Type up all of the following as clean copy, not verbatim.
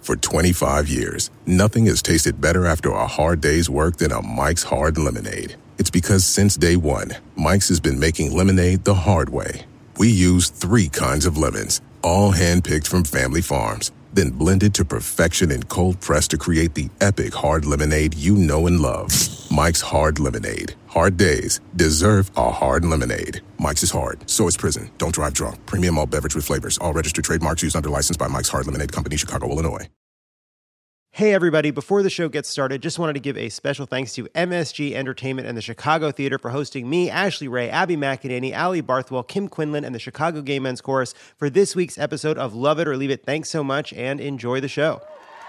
For 25 years, nothing has tasted better after a hard day's work than a Mike's Hard Lemonade. It's because since day one, Mike's has been making lemonade the hard way. We use 3 kinds of lemons, all hand-picked from family farms, then blended to perfection and cold-pressed to create the epic hard lemonade you know and love. Mike's Hard Lemonade. Hard days deserve a hard lemonade. Mike's is hard, so is prison. Don't drive drunk. Premium malt beverage with flavors. All registered trademarks used under license by Mike's Hard Lemonade Company, Chicago, Illinois. Hey everybody, before the show gets started, just wanted to give a special thanks to MSG Entertainment and the Chicago Theater for hosting me, Ashley Ray, Abby McEnany, Allie Barthwell, Kim Quinlan, and the Chicago Gay Men's Chorus for this week's episode of Love It or Leave It. Thanks so much and enjoy the show.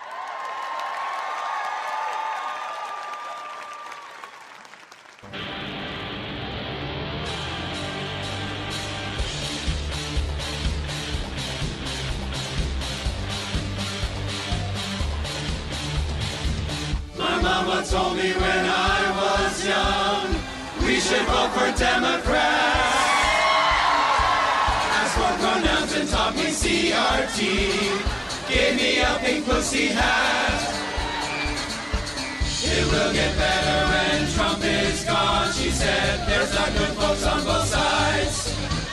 Mama told me when I was young, we should vote for Democrats. Asked for pronouns and taught me CRT. Gave me a pink pussy hat. It will get better when Trump is gone, she said. There's not good folks on both sides.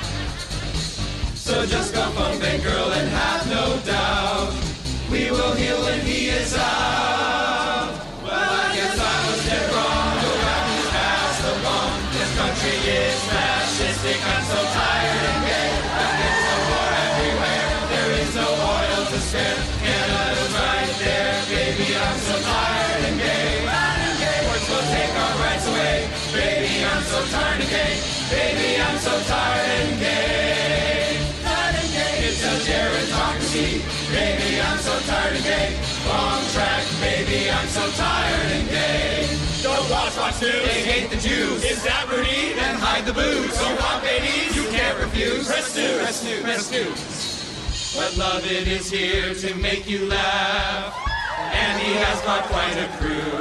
So just go phone bank girl and have no doubt. We will heal when he is out. I guess I was dead wrong. The rappers passed along. This country is fascistic. I'm so tired and gay. There's no war everywhere. There is no oil to spare. Canada's right there, baby. I'm so tired and gay. Courts will take our rights away. Baby, I'm so tired and gay. Baby, I'm so tired and gay. It's a gerontocracy. Baby, I'm so tired and gay. Wrong track, baby, I'm so tired and gay. Don't watch Fox News. They hate the Jews. Is that Rudy? Then hide the booze. Don't want babies? You can't refuse. Press news. Press news. Press news. But Love It is here to make you laugh. And he has got quite a crew.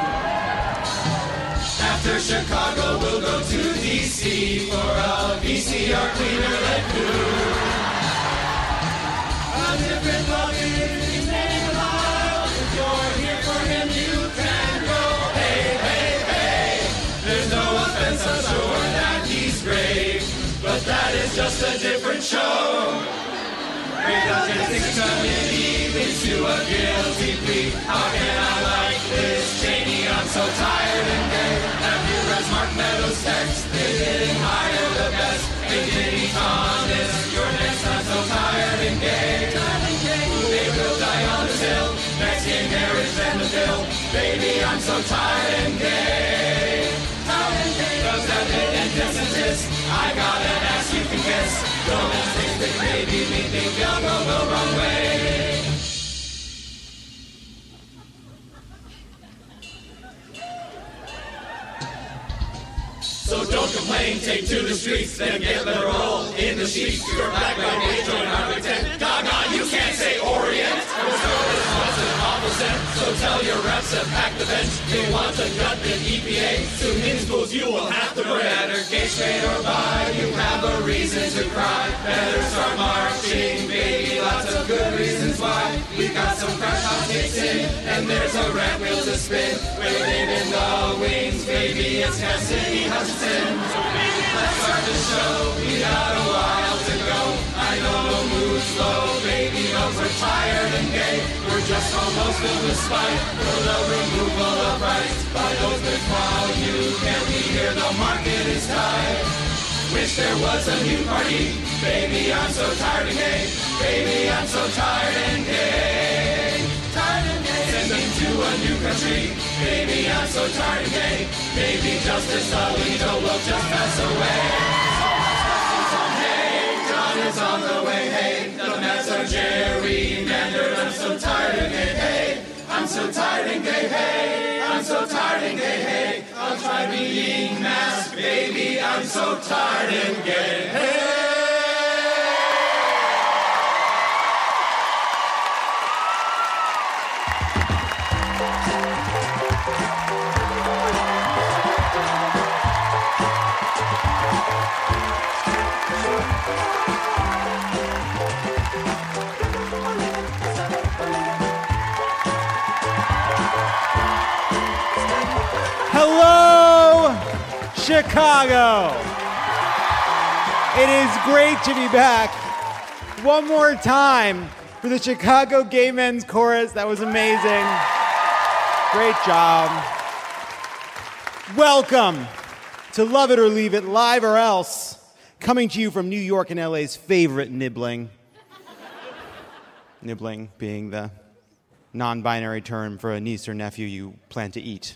After Chicago, we'll go to D.C. for a VCR cleaner let poo. A different Love It. You're here for him, you can go. Hey, hey, hey. There's no offense, I'm sure that he's great, but that is just a different show. Ethics committee leads to a guilty plea. How can I like this Cheney? I'm so tired and gay. Have you read Mark Meadows' text? They didn't hire the best. They didn't honest. You're next. I'm so tired and gay. They will die on this hill. Mexican marriage and the bill. Baby, I'm so tired and gay. Does that hit and distance? I got an ass you can kiss. Don't think that maybe me think you'll go the wrong way. So don't complain, take to the streets, then get literal in the sheets. You're back by day, join our pretend. Gaga, you can't say Orient. What's an awful sense? So tell your reps to pack the bench. They want to gut the EPA. Soon in schools you will have to bring. Better gay, straight or bi, you have a reason to cry. Better start marching, baby, lots of good reasons why. We got some crash hot kicks in, and there's a ramp wheel to spin. Waiting in the wings, baby, it's Cassidy Hutchinson. So baby, let's start the show. We got a while to go. I know the mood's low, baby, but we're tired and gay. We're just almost filled with spite for the removal of rights by those that while you can't be here, the market is tight. Wish there was a new party. Baby, I'm so tired and gay. Baby, I'm so tired and gay. Tired and gay. Send me to a new country. Baby, I'm so tired and gay. Baby, Justice Alito will just pass away. Hey, John is on the way. Hey, the Mets are gerrymandered. I'm so tired and gay. Hey, I'm so tired and gay. Hey, I'm so tired and gay. Hey, I'll try being masked. Baby, I'm so tired and gay. Hey. Hello, Chicago. It is great to be back one more time for the Chicago Gay Men's Chorus. That was amazing. Great job. Welcome to Love It or Leave It, Live or Else, coming to you from New York and LA's favorite nibbling. Nibbling being the non-binary term for a niece or nephew you plan to eat.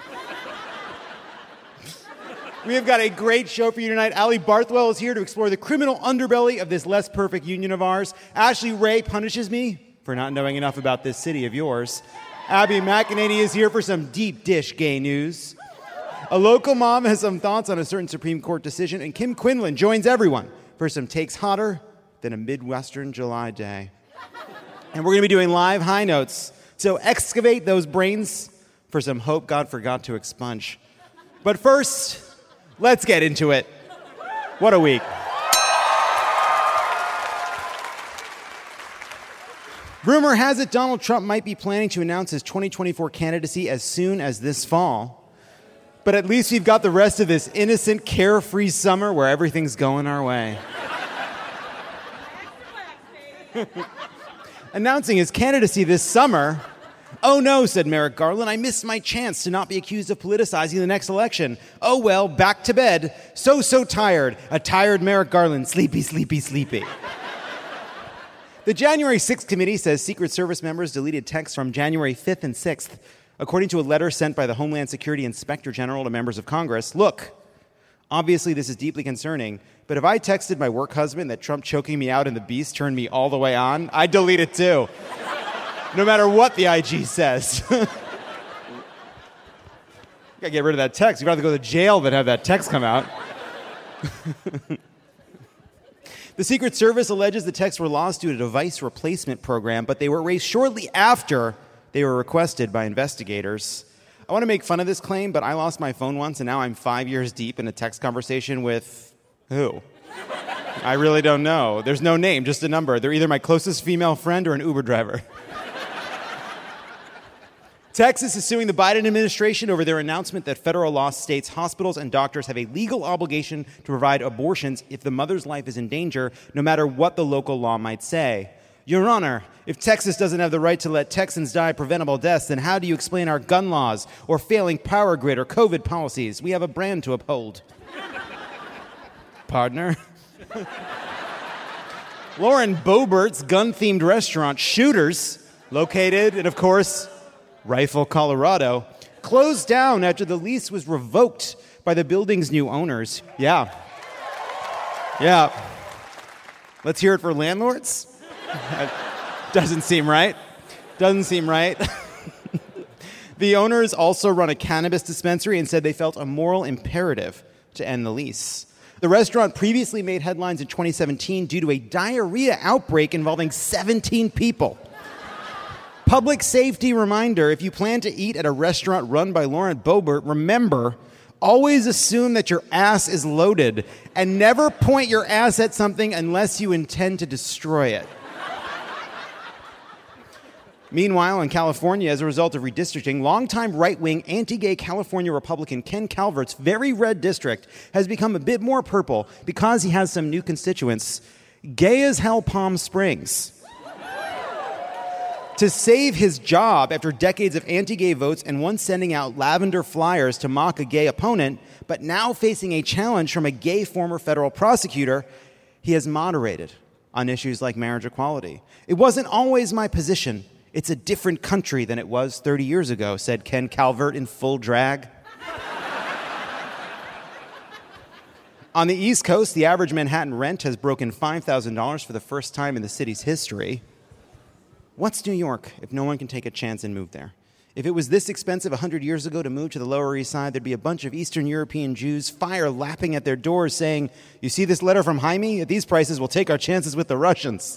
We have got a great show for you tonight. Ali Barthwell is here to explore the criminal underbelly of this less perfect union of ours. Ashley Ray punishes me for not knowing enough about this city of yours. Abby McEnany is here for some deep dish gay news. A local mom has some thoughts on a certain Supreme Court decision, and Kim Quinlan joins everyone for some takes hotter than a Midwestern July day. And we're going to be doing live high notes, so excavate those brains for some hope God forgot to expunge. But first, let's get into it. What a week. Rumor has it Donald Trump might be planning to announce his 2024 candidacy as soon as this fall. But at least we've got the rest of this innocent, carefree summer where everything's going our way. Announcing his candidacy this summer. Oh no, said Merrick Garland, I missed my chance to not be accused of politicizing the next election. Oh well, back to bed. So tired. A tired Merrick Garland. Sleepy, sleepy, sleepy. The January 6th committee says Secret Service members deleted texts from January 5th and 6th. According to a letter sent by the Homeland Security Inspector General to members of Congress, look, obviously this is deeply concerning, but if I texted my work husband that Trump choking me out in the Beast turned me all the way on, I'd delete it too. No matter what the IG says. You gotta get rid of that text. You'd rather go to jail than have that text come out. The Secret Service alleges the texts were lost due to a device replacement program, but they were erased shortly after they were requested by investigators. I want to make fun of this claim, but I lost my phone once, and now I'm 5 years deep in a text conversation with who? I really don't know. There's no name, just a number. They're either my closest female friend or an Uber driver. Texas is suing the Biden administration over their announcement that federal law states hospitals and doctors have a legal obligation to provide abortions if the mother's life is in danger, no matter what the local law might say. Your Honor, if Texas doesn't have the right to let Texans die preventable deaths, then how do you explain our gun laws or failing power grid or COVID policies? We have a brand to uphold. Partner. Lauren Boebert's gun-themed restaurant, Shooters, located in, of course, Rifle, Colorado, closed down after the lease was revoked by the building's new owners. Yeah. Let's hear it for landlords? Doesn't seem right. The owners also run a cannabis dispensary and said they felt a moral imperative to end the lease. The restaurant previously made headlines in 2017 due to a diarrhea outbreak involving 17 people. Public safety reminder, if you plan to eat at a restaurant run by Lauren Boebert, remember, always assume that your ass is loaded and never point your ass at something unless you intend to destroy it. Meanwhile, in California, as a result of redistricting, longtime right-wing anti-gay California Republican Ken Calvert's very red district has become a bit more purple because he has some new constituents. Gay as hell Palm Springs. To save his job after decades of anti-gay votes and once sending out lavender flyers to mock a gay opponent, but now facing a challenge from a gay former federal prosecutor, he has moderated on issues like marriage equality. It wasn't always my position. It's a different country than it was 30 years ago, said Ken Calvert in full drag. On the East Coast, the average Manhattan rent has broken $5,000 for the first time in the city's history. What's New York if no one can take a chance and move there? If it was this expensive 100 years ago to move to the Lower East Side, there'd be a bunch of Eastern European Jews, fire lapping at their doors saying, you see this letter from Jaime? At these prices, we'll take our chances with the Russians.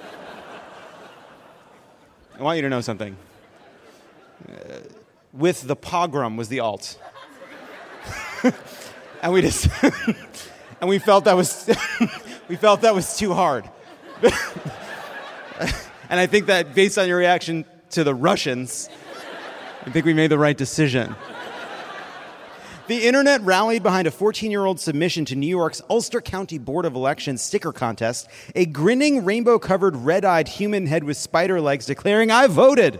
I want you to know something. With the pogrom was the alt. And we just and we felt that was too hard. And I think that based on your reaction to the Russians, I think we made the right decision. The internet rallied behind a 14-year-old submission to New York's Ulster County Board of Elections sticker contest, a grinning, rainbow-covered, red-eyed human head with spider legs declaring, "I voted."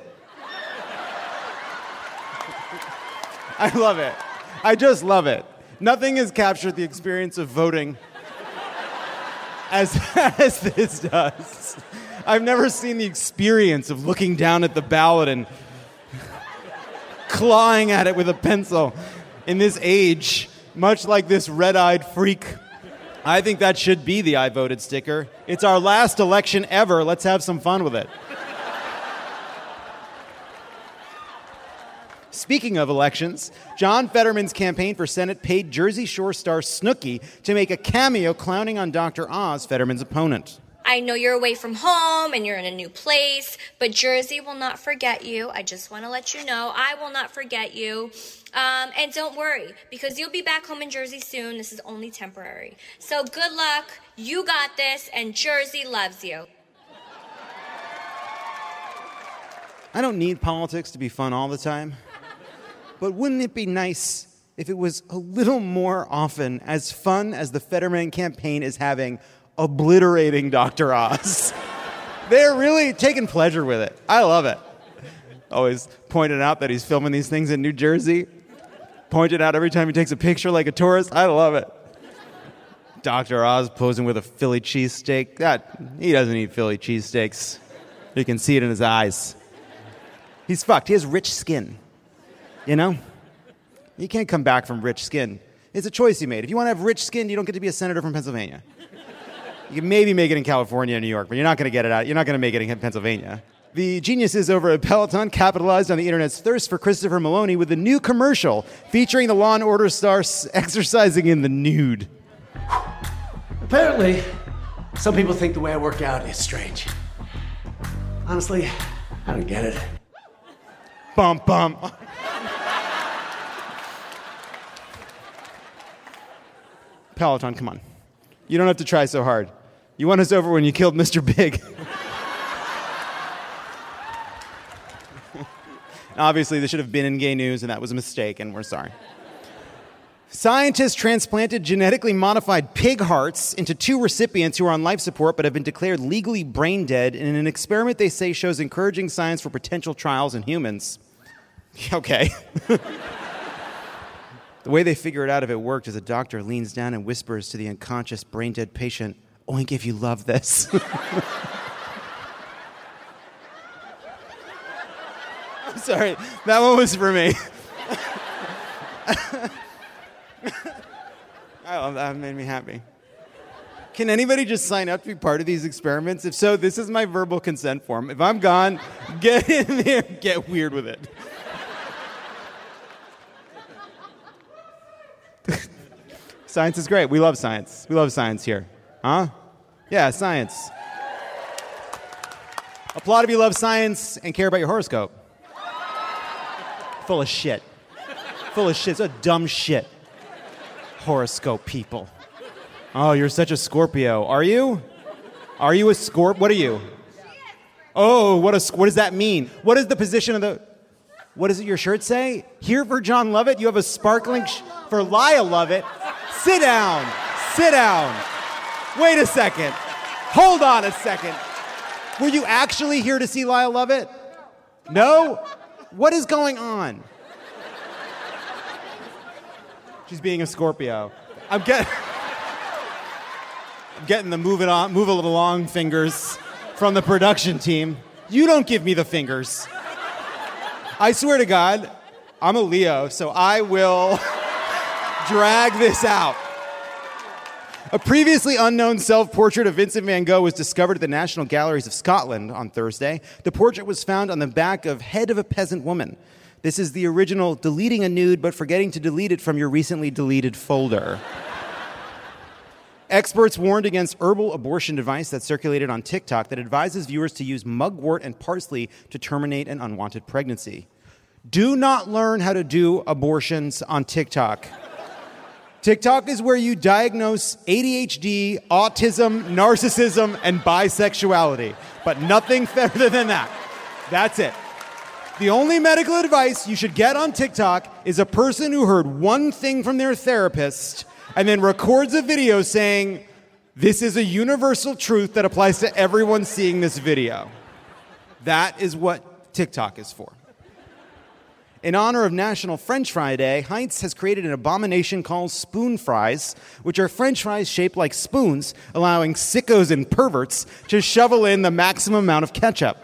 I love it. I just love it. Nothing has captured the experience of voting as this does. I've never seen the experience of looking down at the ballot and clawing at it with a pencil in this age, much like this red-eyed freak. I think that should be the "I voted" sticker. It's our last election ever. Let's have some fun with it. Speaking of elections, John Fetterman's campaign for Senate paid Jersey Shore star Snooki to make a cameo clowning on Dr. Oz, Fetterman's opponent. I know you're away from home and you're in a new place, but Jersey will not forget you. I just want to let you know I will not forget you. And don't worry, because you'll be back home in Jersey soon. This is only temporary. So good luck. You got this, and Jersey loves you. I don't need politics to be fun all the time. But wouldn't it be nice if it was a little more often as fun as the Fetterman campaign is having obliterating Dr. Oz? They're really taking pleasure with it. I love it. Always pointed out that he's filming these things in New Jersey. Pointed out every time he takes a picture like a tourist. I love it. Dr. Oz posing with a Philly cheesesteak. He doesn't eat Philly cheesesteaks. You can see it in his eyes. He's fucked. He has rich skin. You know? You can't come back from rich skin. It's a choice he made. If you want to have rich skin, you don't get to be a senator from Pennsylvania. You can maybe make it in California and New York, but you're not going to get it out. You're not going to make it in Pennsylvania. The geniuses over at Peloton capitalized on the internet's thirst for Christopher Maloney with a new commercial featuring the Law & Order star exercising in the nude. Apparently, some people think the way I work out is strange. Honestly, I don't get it. Bum, bum. Peloton, come on. You don't have to try so hard. You won us over when you killed Mr. Big. Obviously, this should have been in Gay News, and that was a mistake, and we're sorry. Scientists transplanted genetically modified pig hearts into 2 recipients who are on life support but have been declared legally brain dead in an experiment they say shows encouraging science for potential trials in humans. Okay. The way they figure it out if it worked is a doctor leans down and whispers to the unconscious brain-dead patient, "Oink if you love this." I'm sorry, that one was for me. I love that, it made me happy. Can anybody just sign up to be part of these experiments? If so, this is my verbal consent form. If I'm gone, get in there, get weird with it. Science is great. We love science. We love science here. Huh? Yeah, science. Applaud if you love science and care about your horoscope. Full of shit. Full of shit. It's a dumb shit. Horoscope people. Oh, you're such a Scorpio. Are you? Are you a Scorp? What are you? Oh, what does that mean? What is the position of the... What does your shirt say? Here for John Lovett, you have a sparkling... for Lyle Lovett. Sit down. Sit down. Wait a second. Hold on a second. Were you actually here to see Lyle Lovett? No? What is going on? She's being a Scorpio. I'm getting the move it along fingers from the production team. You don't give me the fingers. I swear to God, I'm a Leo, so I will drag this out. A previously unknown self-portrait of Vincent van Gogh was discovered at the National Galleries of Scotland on Thursday. The portrait was found on the back of Head of a Peasant Woman. This is the original deleting a nude but forgetting to delete it from your recently deleted folder. Experts warned against herbal abortion device that circulated on TikTok that advises viewers to use mugwort and parsley to terminate an unwanted pregnancy. Do not learn how to do abortions on TikTok. TikTok is where you diagnose ADHD, autism, narcissism, and bisexuality. But nothing further than that. That's it. The only medical advice you should get on TikTok is a person who heard one thing from their therapist and then records a video saying, this is a universal truth that applies to everyone seeing this video. That is what TikTok is for. In honor of National French Fry Day, Heinz has created an abomination called spoon fries, which are French fries shaped like spoons, allowing sickos and perverts to shovel in the maximum amount of ketchup.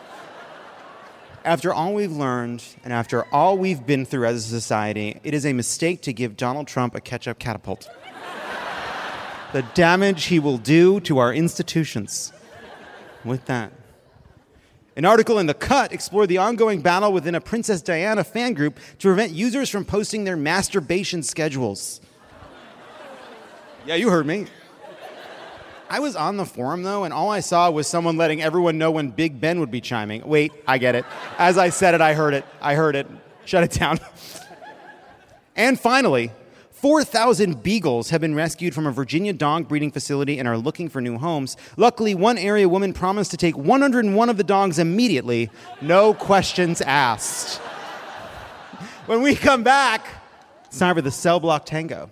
After all we've learned, and after all we've been through as a society, it is a mistake to give Donald Trump a ketchup catapult. The damage he will do to our institutions. With that. An article in The Cut explored the ongoing battle within a Princess Diana fan group to prevent users from posting their masturbation schedules. Yeah, you heard me. I was on the forum, though, and all I saw was someone letting everyone know when Big Ben would be chiming. Wait, I get it. As I said it, I heard it. Shut it down. And finally, 4,000 beagles have been rescued from a Virginia dog breeding facility and are looking for new homes. Luckily, one area woman promised to take 101 of the dogs immediately. No questions asked. When we come back, it's time for the Cell Block Tango.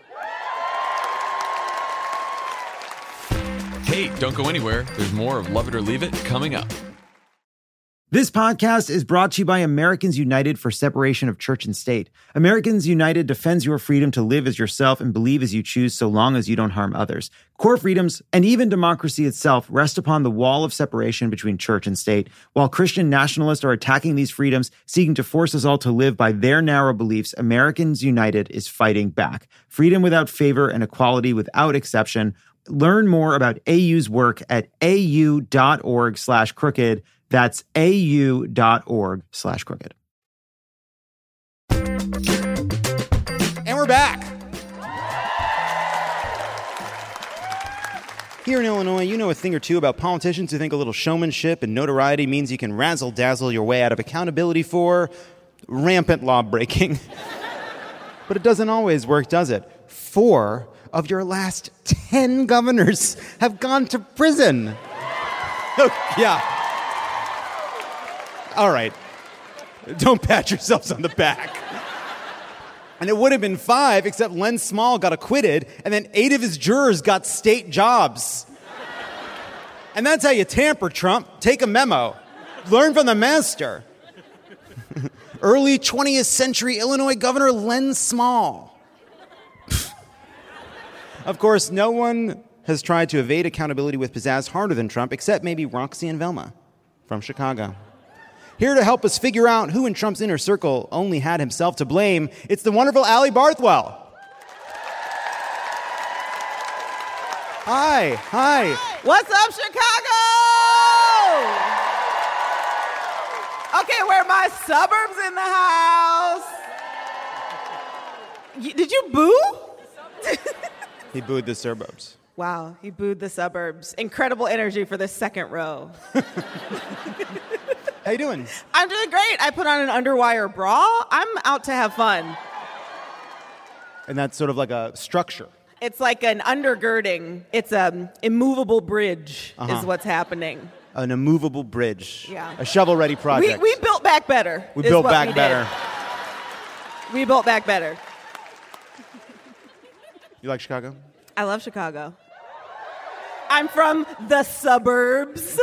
Hey, don't go anywhere. There's more of Love It or Leave It coming up. This podcast is brought to you by Americans United for Separation of Church and State. Americans United defends your freedom to live as yourself and believe as you choose so long as you don't harm others. Core freedoms and even democracy itself rest upon the wall of separation between church and state. While Christian nationalists are attacking these freedoms, seeking to force us all to live by their narrow beliefs, Americans United is fighting back. Freedom without favor and equality without exception. Learn more about AU's work at au.org/crooked. That's au.org/crooked. And we're back. Here in Illinois, you know a thing or two about politicians who think a little showmanship and notoriety means you can razzle-dazzle your way out of accountability for rampant law breaking. But it doesn't always work, does it? 4 of your last 10 governors have gone to prison. Yeah. All right. Don't pat yourselves on the back. And it would have been 5, except Len Small got acquitted, and then 8 of his jurors got state jobs. And that's how you tamper, Trump. Take a memo. Learn from the master. Early 20th century Illinois Governor Len Small. Of course, no one has tried to evade accountability with pizzazz harder than Trump, except maybe Roxy and Velma from Chicago. Here to help us figure out who in Trump's inner circle only had himself to blame, it's the wonderful Allie Barthwell. Hi. What's up, Chicago? Okay, where are my suburbs in the house? Did you boo? He booed the suburbs. Wow, he booed the suburbs. Incredible energy for the second row. How you doing? I'm doing great. I put on an underwire bra. I'm out to have fun. And that's sort of like a structure. It's like an undergirding. It's an immovable bridge is what's happening. An immovable bridge. Yeah. A shovel-ready project. We built back better. We built back better. We built back better. You like Chicago? I love Chicago. I'm from the suburbs.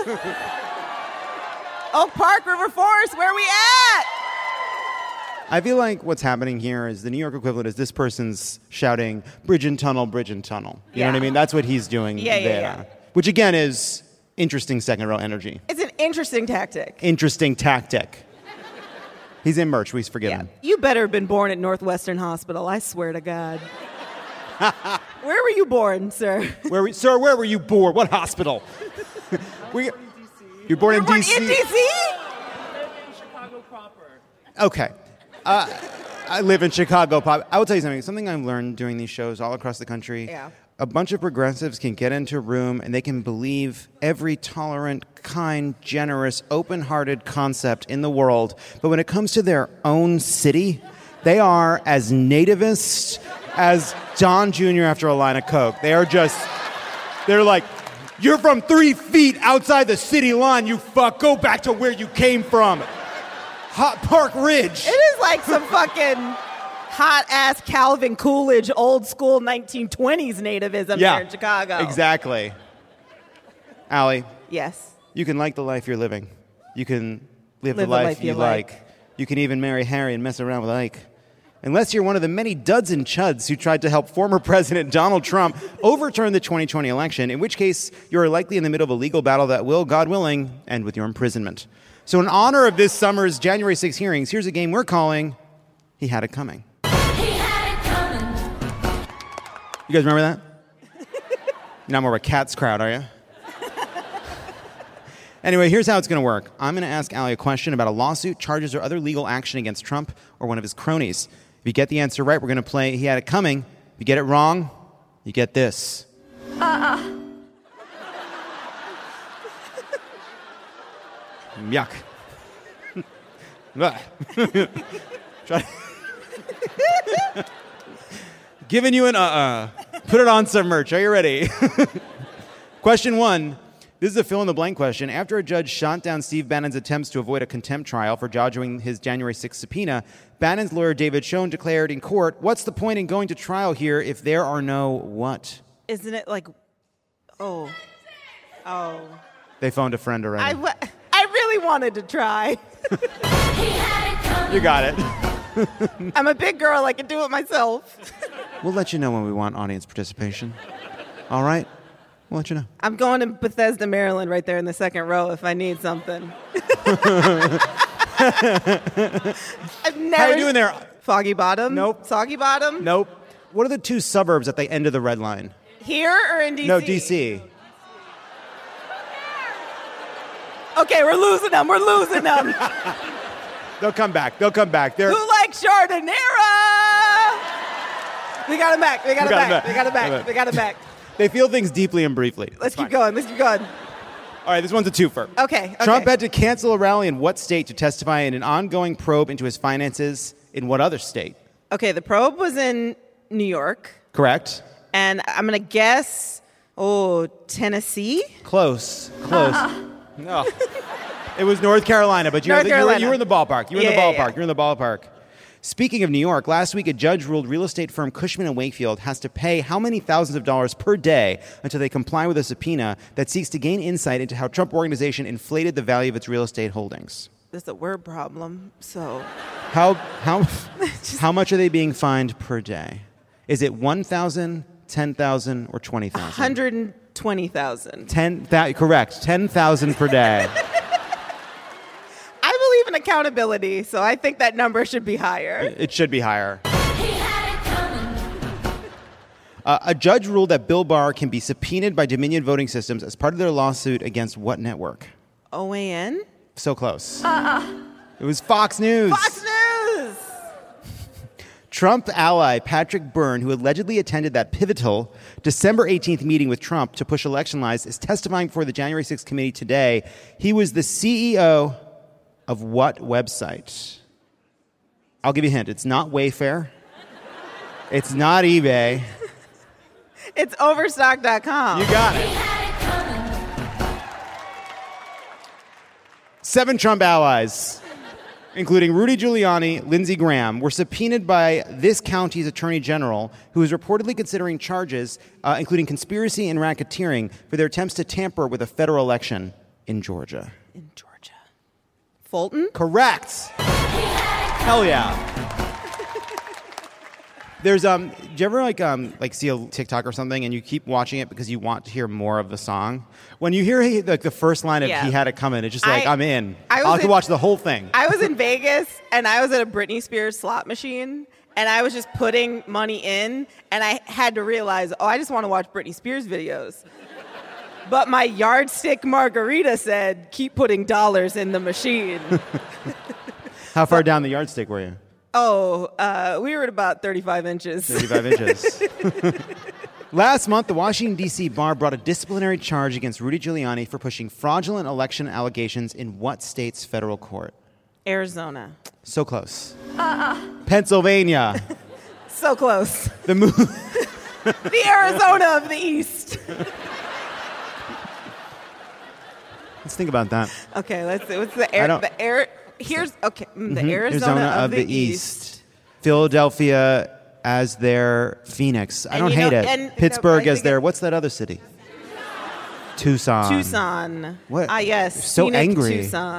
Oak Park, River Forest, where we at? I feel like what's happening here is the New York equivalent is this person's shouting, bridge and tunnel, bridge and tunnel. You know what I mean? That's what he's doing there. Yeah. Which, again, is interesting second row energy. It's an interesting tactic. Interesting tactic. He's in merch. We forgive him. You better have been born at Northwestern Hospital, I swear to God. Where were you born, sir? Sir, where were you born? What hospital? You're born in D.C.? In D.C.? Chicago proper. Okay. I live in Chicago. I will tell you something I've learned doing these shows all across the country. Yeah. A bunch of progressives can get into a room and they can believe every tolerant, kind, generous, open-hearted concept in the world. But when it comes to their own city, they are as nativist as Don Jr. after a line of coke. They're like, you're from 3 feet outside the city line, you fuck. Go back to where you came from. Hot Park Ridge. It is like some fucking hot-ass Calvin Coolidge, old-school 1920s nativism here in Chicago. Exactly. Allie. Yes. You can like the life you're living. You can live the life you like. You can even marry Harry and mess around with Ike. Unless you're one of the many duds and chuds who tried to help former President Donald Trump overturn the 2020 election, in which case you are likely in the middle of a legal battle that will, God willing, end with your imprisonment. So in honor of this summer's January 6 hearings, here's a game we're calling He Had It Coming. He had it coming. You guys remember that? You're not more of a Cats crowd, are you? Anyway, here's how it's going to work. I'm going to ask Allie a question about a lawsuit, charges, or other legal action against Trump or one of his cronies. If you get the answer right, we're going to play He Had It Coming. If you get it wrong, you get this. Yuck. Giving you an Put it on some merch. Are you ready? Question 1. This is a fill-in-the-blank question. After a judge shot down Steve Bannon's attempts to avoid a contempt trial for dodging his January 6th subpoena, Bannon's lawyer David Schoen declared in court, "What's the point in going to trial here if there are no what?" Isn't it like, oh. They phoned a friend already. I really wanted to try. You got it. I'm a big girl. I can do it myself. We'll let you know when we want audience participation. All right? We'll let you know. I'm going to Bethesda, Maryland, right there in the second row if I need something. I've never. How are you doing there? Foggy Bottom? Nope. Soggy Bottom? Nope. What are the 2 suburbs at the end of the red line? Here or in D.C.? No, D.C. Okay, we're losing them. They'll come back. They're... Who likes Chardonnay? We got him back. They feel things deeply and briefly. Let's keep going. All right, this one's a twofer. Okay. Trump had to cancel a rally in what state to testify in an ongoing probe into his finances in what other state? Okay, the probe was in New York. Correct. And I'm going to guess, Tennessee? Close. No. It was North Carolina, but you were in the ballpark. You were in the ballpark. Speaking of New York, last week a judge ruled real estate firm Cushman & Wakefield has to pay how many thousands of dollars per day until they comply with a subpoena that seeks to gain insight into how Trump Organization inflated the value of its real estate holdings. There's a word problem, so... How much are they being fined per day? Is it 1,000, 10,000, or 20,000? 120,000. Correct. 10,000 per day. I believe in accountability, so I think that number should be higher. It should be higher. A judge ruled that Bill Barr can be subpoenaed by Dominion Voting Systems as part of their lawsuit against what network? OAN? So close. It was Fox News. Fox News! Trump ally Patrick Byrne, who allegedly attended that pivotal December 18th meeting with Trump to push election lies, is testifying before the January 6th committee today. He was the CEO of what website? I'll give you a hint. It's not Wayfair. It's not eBay. It's Overstock.com. You got it. 7 Trump allies, including Rudy Giuliani, Lindsey Graham, were subpoenaed by this county's attorney general, who is reportedly considering charges, including conspiracy and racketeering, for their attempts to tamper with a federal election in Georgia. In Georgia. Fulton? Correct. Hell yeah. There's do you ever see a TikTok or something and you keep watching it because you want to hear more of the song? When you hear the first line of He Had It Coming, it's just like I'm in. I'll have to watch the whole thing. I was in Vegas and I was at a Britney Spears slot machine and I was just putting money in and I had to realize, I just want to watch Britney Spears videos. But my yardstick margarita said, keep putting dollars in the machine. How far down the yardstick were you? We were at about 35 inches. 35 inches. Last month, the Washington, D.C. bar brought a disciplinary charge against Rudy Giuliani for pushing fraudulent election allegations in what state's federal court? Arizona. So close. Pennsylvania. So close. The Arizona of the East. Let's think about that. Okay, let's see. What's the the Arizona of the East. Philadelphia as their Phoenix. I don't hate it. Pittsburgh as their, what's that other city? Tucson. What? Yes. So Phoenix, angry.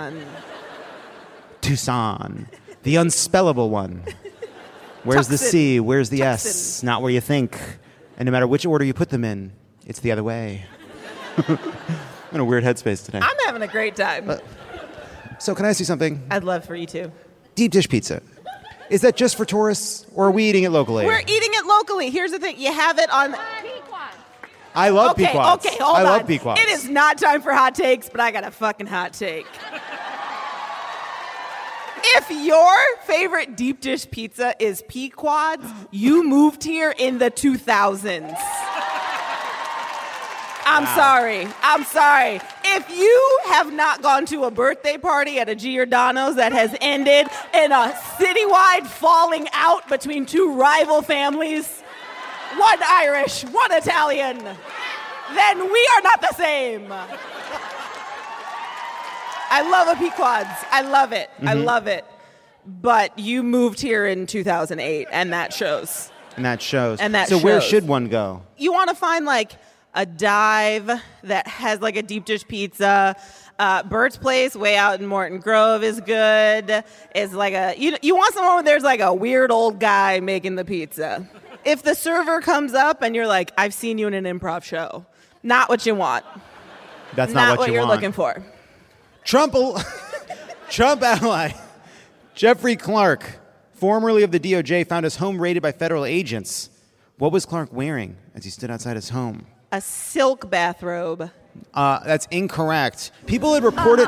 Tucson. The unspellable one. Where's the C? Where's the S? Not where you think. And no matter which order you put them in, it's the other way. I'm in a weird headspace today. I'm having a great time. So can I ask you something? I'd love for you to. Deep dish pizza. Is that just for tourists, or are we eating it locally? We're eating it locally. Here's the thing. You have it on... I love Pequods. Okay, hold on. I love Pequods. It is not time for hot takes, but I got a fucking hot take. If your favorite deep dish pizza is Pequods, you moved here in the 2000s. I'm sorry. If you have not gone to a birthday party at a Giordano's that has ended in a citywide falling out between two rival families, one Irish, one Italian, then we are not the same. I love a Pequods. I love it. Mm-hmm. I love it. But you moved here in 2008, and that shows. So where should one go? You want to find like a dive that has like a deep dish pizza. Bert's Place, way out in Morton Grove, is good. It's like you want someone where there's like a weird old guy making the pizza. If the server comes up and you're like, I've seen you in an improv show, not what you want. That's not what you're looking for. Trump ally Jeffrey Clark, formerly of the DOJ, found his home raided by federal agents. What was Clark wearing as he stood outside his home? A silk bathrobe. That's incorrect. People had reported...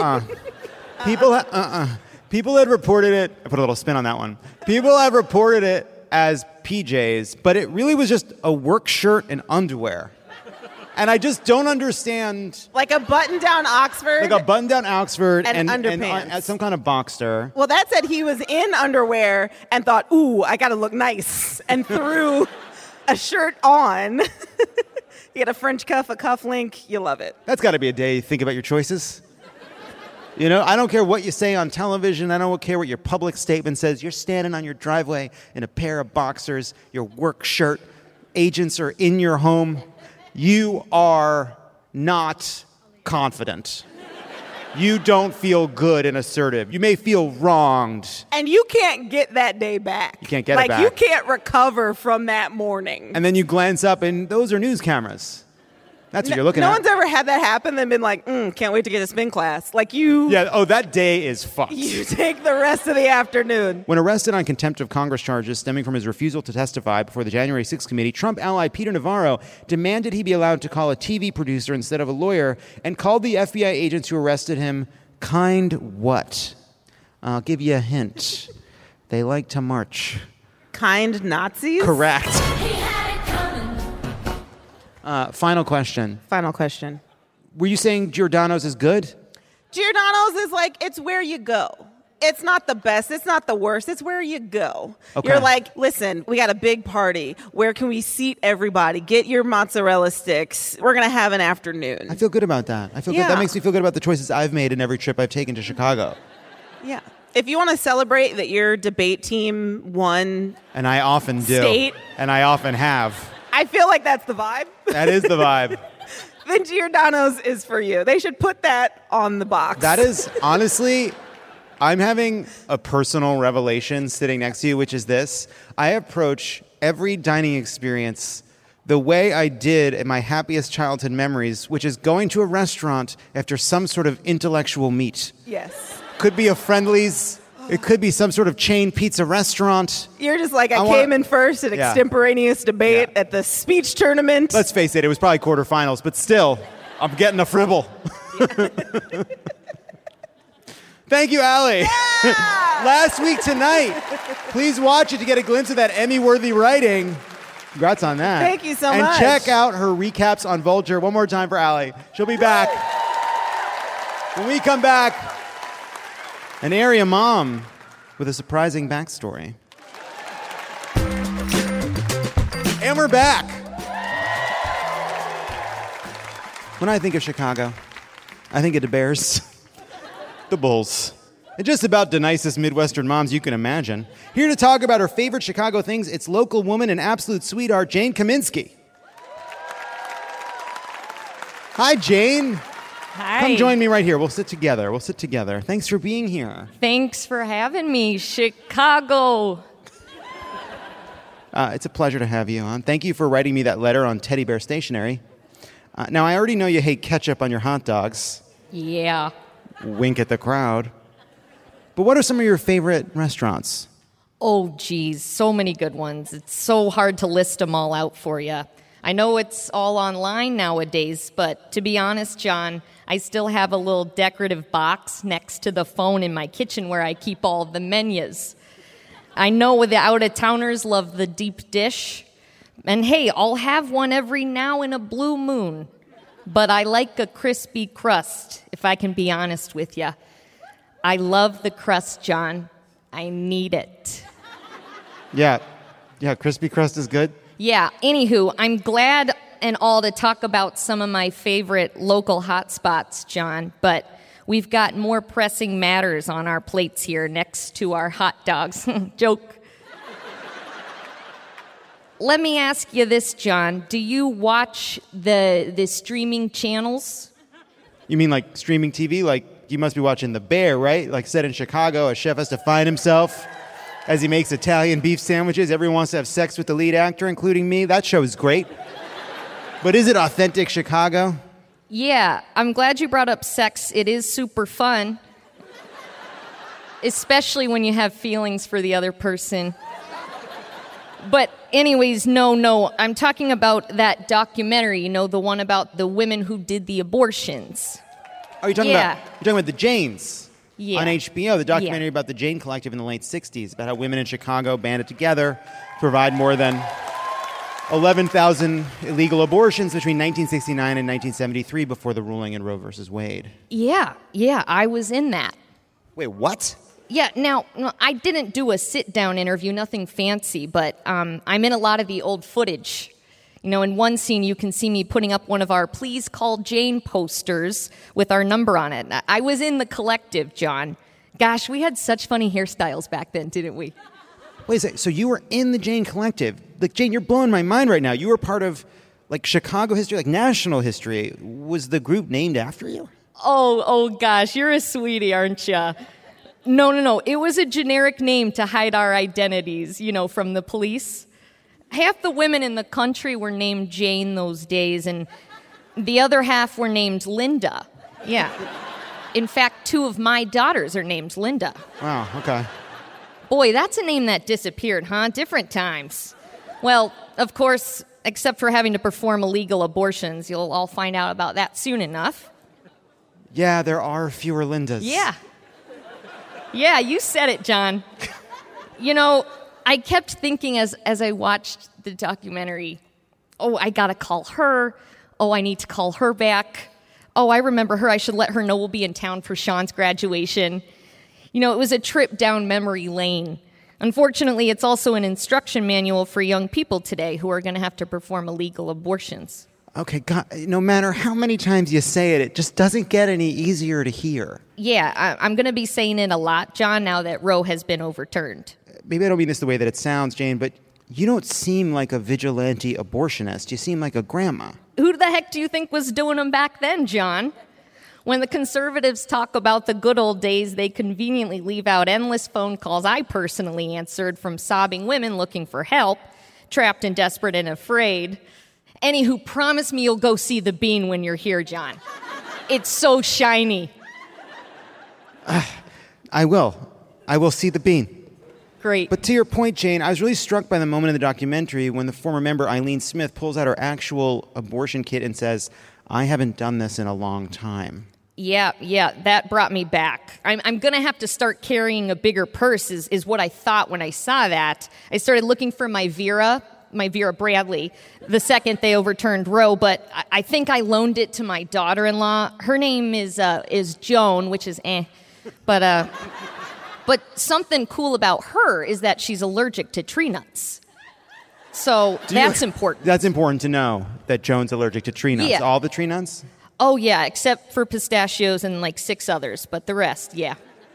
People had reported it... I put a little spin on that one. People have reported it as PJs, but it really was just a work shirt and underwear. And I just don't understand... Like a button-down Oxford? Like a button-down Oxford and underpants. And some kind of Boxster. Well, that said he was in underwear and thought, ooh, I gotta look nice, and threw a shirt on. You get a French cuff, a cuff link, you love it. That's got to be a day you think about your choices. You know, I don't care what you say on television. I don't care what your public statement says. You're standing on your driveway in a pair of boxers, your work shirt. Agents are in your home. You are not confident. You don't feel good and assertive. You may feel wronged. And you can't get that day back. You can't get it back. Like, you can't recover from that morning. And then you glance up, and those are news cameras. That's what you're looking at. No one's ever had that happen and been like, can't wait to get a spin class. Like you... Yeah, that day is fucked. You take the rest of the afternoon. When arrested on contempt of Congress charges stemming from his refusal to testify before the January 6th committee, Trump ally Peter Navarro demanded he be allowed to call a TV producer instead of a lawyer and called the FBI agents who arrested him kind what? I'll give you a hint. They like to march. Kind Nazis? Correct. Final question. Were you saying Giordano's is good? Giordano's is like, it's where you go. It's not the best. It's not the worst. It's where you go. Okay. You're like, listen, we got a big party. Where can we seat everybody? Get your mozzarella sticks. We're going to have an afternoon. I feel good about that. I feel good. That makes me feel good about the choices I've made in every trip I've taken to Chicago. Yeah. If you want to celebrate that your debate team won... And I often do. State. And I often have. I feel like that's the vibe. That is the vibe. Then Giordano's is for you. They should put that on the box. That is, honestly, I'm having a personal revelation sitting next to you, which is this. I approach every dining experience the way I did in my happiest childhood memories, which is going to a restaurant after some sort of intellectual meet. Yes. Could be a Friendly's. It could be some sort of chain pizza restaurant. You're just like, I came in first at extemporaneous debate at the speech tournament. Let's face it was probably quarterfinals, but still, I'm getting a fribble. Thank you, Allie. Yeah! Last week tonight. Please watch it to get a glimpse of that Emmy-worthy writing. Congrats on that. Thank you so much. And check out her recaps on Vulture one more time for Allie. She'll be back. When we come back, an area mom with a surprising backstory. And we're back. When I think of Chicago, I think of the Bears, the Bulls, And just about the nicest Midwestern moms you can imagine. Here to talk about her favorite Chicago things, it's local woman and absolute sweetheart, Jane Kaminsky. Hi, Jane. Hi. Come join me right here. We'll sit together. Thanks for being here. Thanks for having me, Chicago. It's a pleasure to have you on. Thank you for writing me that letter on Teddy Bear Stationery. Now, I already know you hate ketchup on your hot dogs. Yeah. Wink at the crowd. But what are some of your favorite restaurants? Oh, geez, so many good ones. It's so hard to list them all out for you. I know it's all online nowadays, but to be honest, John, I still have a little decorative box next to the phone in my kitchen where I keep all the menus. I know the out-of-towners love the deep dish. And hey, I'll have one every now and a blue moon. But I like a crispy crust, if I can be honest with you. I love the crust, John. I need it. Yeah, crispy crust is good. Yeah, anywho, I'm glad and all to talk about some of my favorite local hotspots, John, but we've got more pressing matters on our plates here next to our hot dogs. Joke. Let me ask you this, John. Do you watch the streaming channels? You mean like streaming TV? Like you must be watching The Bear, right? Like set in Chicago, a chef has to find himself as he makes Italian beef sandwiches. Everyone wants to have sex with the lead actor, including me. That show is great. But is it authentic Chicago? Yeah, I'm glad you brought up sex. It is super fun. Especially when you have feelings for the other person. But anyways, no. I'm talking about that documentary, the one about the women who did the abortions. Oh, you're talking about the Janes on HBO, the documentary about the Jane Collective in the late 60s, about how women in Chicago banded together to provide more than 11,000 illegal abortions between 1969 and 1973 before the ruling in Roe versus Wade. Yeah, I was in that. Wait, what? Yeah, now, I didn't do a sit-down interview, nothing fancy, but I'm in a lot of the old footage. In one scene, you can see me putting up one of our Please Call Jane posters with our number on it. I was in the Collective, John. Gosh, we had such funny hairstyles back then, didn't we? Wait a second, so you were in the Jane Collective. Like, Jane, you're blowing my mind right now. You were part of, Chicago history, national history. Was the group named after you? Oh, gosh, you're a sweetie, aren't you? No. It was a generic name to hide our identities, from the police. Half the women in the country were named Jane those days, and the other half were named Linda. Yeah. In fact, 2 of my daughters are named Linda. Wow, okay. Boy, that's a name that disappeared, huh? Different times. Well, of course, except for having to perform illegal abortions. You'll all find out about that soon enough. Yeah, there are fewer Lindas. Yeah, you said it, John. I kept thinking as I watched the documentary, I gotta call her. I need to call her back. I remember her. I should let her know we'll be in town for Sean's graduation. It was a trip down memory lane. Unfortunately, it's also an instruction manual for young people today who are going to have to perform illegal abortions. Okay, God, no matter how many times you say it just doesn't get any easier to hear. Yeah, I'm going to be saying it a lot, John, now that Roe has been overturned. Maybe I don't mean this the way that it sounds, Jane, but you don't seem like a vigilante abortionist. You seem like a grandma. Who the heck do you think was doing them back then, John? When the conservatives talk about the good old days, they conveniently leave out endless phone calls I personally answered from sobbing women looking for help, trapped and desperate and afraid. Anywho, promise me you'll go see the bean when you're here, John. It's so shiny. I will. I will see the bean. Great. But to your point, Jane, I was really struck by the moment in the documentary when the former member Eileen Smith pulls out her actual abortion kit and says, I haven't done this in a long time. Yeah, that brought me back. I'm going to have to start carrying a bigger purse is what I thought when I saw that. I started looking for my Vera Bradley, the second they overturned Roe, but I think I loaned it to my daughter-in-law. Her name is Joan, which is But something cool about her is that she's allergic to tree nuts. So that's important. That's important to know, that Joan's allergic to tree nuts. Yeah. All the tree nuts? Oh, yeah, except for pistachios and 6 others, but the rest, yeah.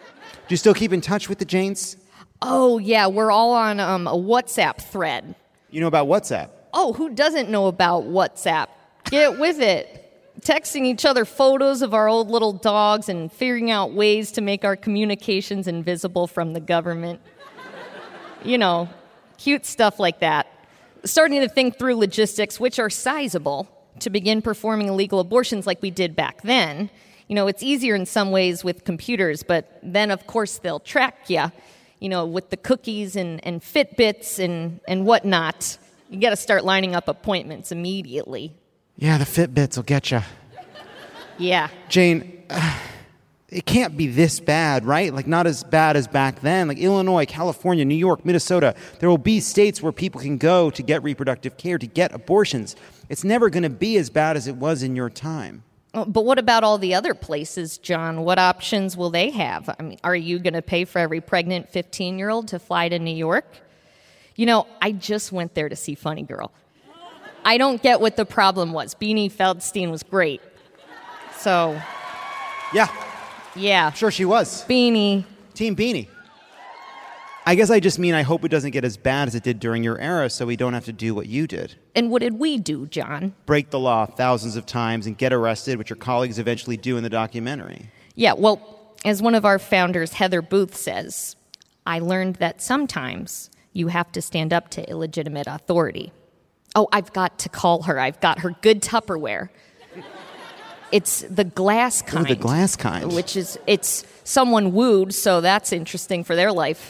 Do you still keep in touch with the Janes? Oh, yeah, we're all on a WhatsApp thread. You know about WhatsApp? Oh, who doesn't know about WhatsApp? Get with it. Texting each other photos of our old little dogs and figuring out ways to make our communications invisible from the government. You know, cute stuff like that. Starting to think through logistics, which are sizable, to begin performing illegal abortions like we did back then. You know, it's easier in some ways with computers, but then, of course, they'll track you know, with the cookies and Fitbits and whatnot. You got to start lining up appointments immediately. Yeah, the Fitbits will get you. Yeah. Jane, it can't be this bad, right? Like, not as bad as back then. Like, Illinois, California, New York, Minnesota. There will be states where people can go to get reproductive care, to get abortions. It's never going to be as bad as it was in your time. But what about all the other places, John? What options will they have? I mean, are you going to pay for every pregnant 15-year-old to fly to New York? You know, I just went there to see Funny Girl. I don't get what the problem was. Beanie Feldstein was great. So... Yeah. Sure she was. Beanie. Team Beanie. I guess I just mean I hope it doesn't get as bad as it did during your era so we don't have to do what you did. And what did we do, John? Break the law thousands of times and get arrested, which your colleagues eventually do in the documentary. Yeah, well, as one of our founders, Heather Booth, says, I learned that sometimes you have to stand up to illegitimate authority. Oh, I've got to call her. I've got her good Tupperware. It's the glass kind. Oh, the glass kind. Which is, it's someone wooed, so that's interesting for their life.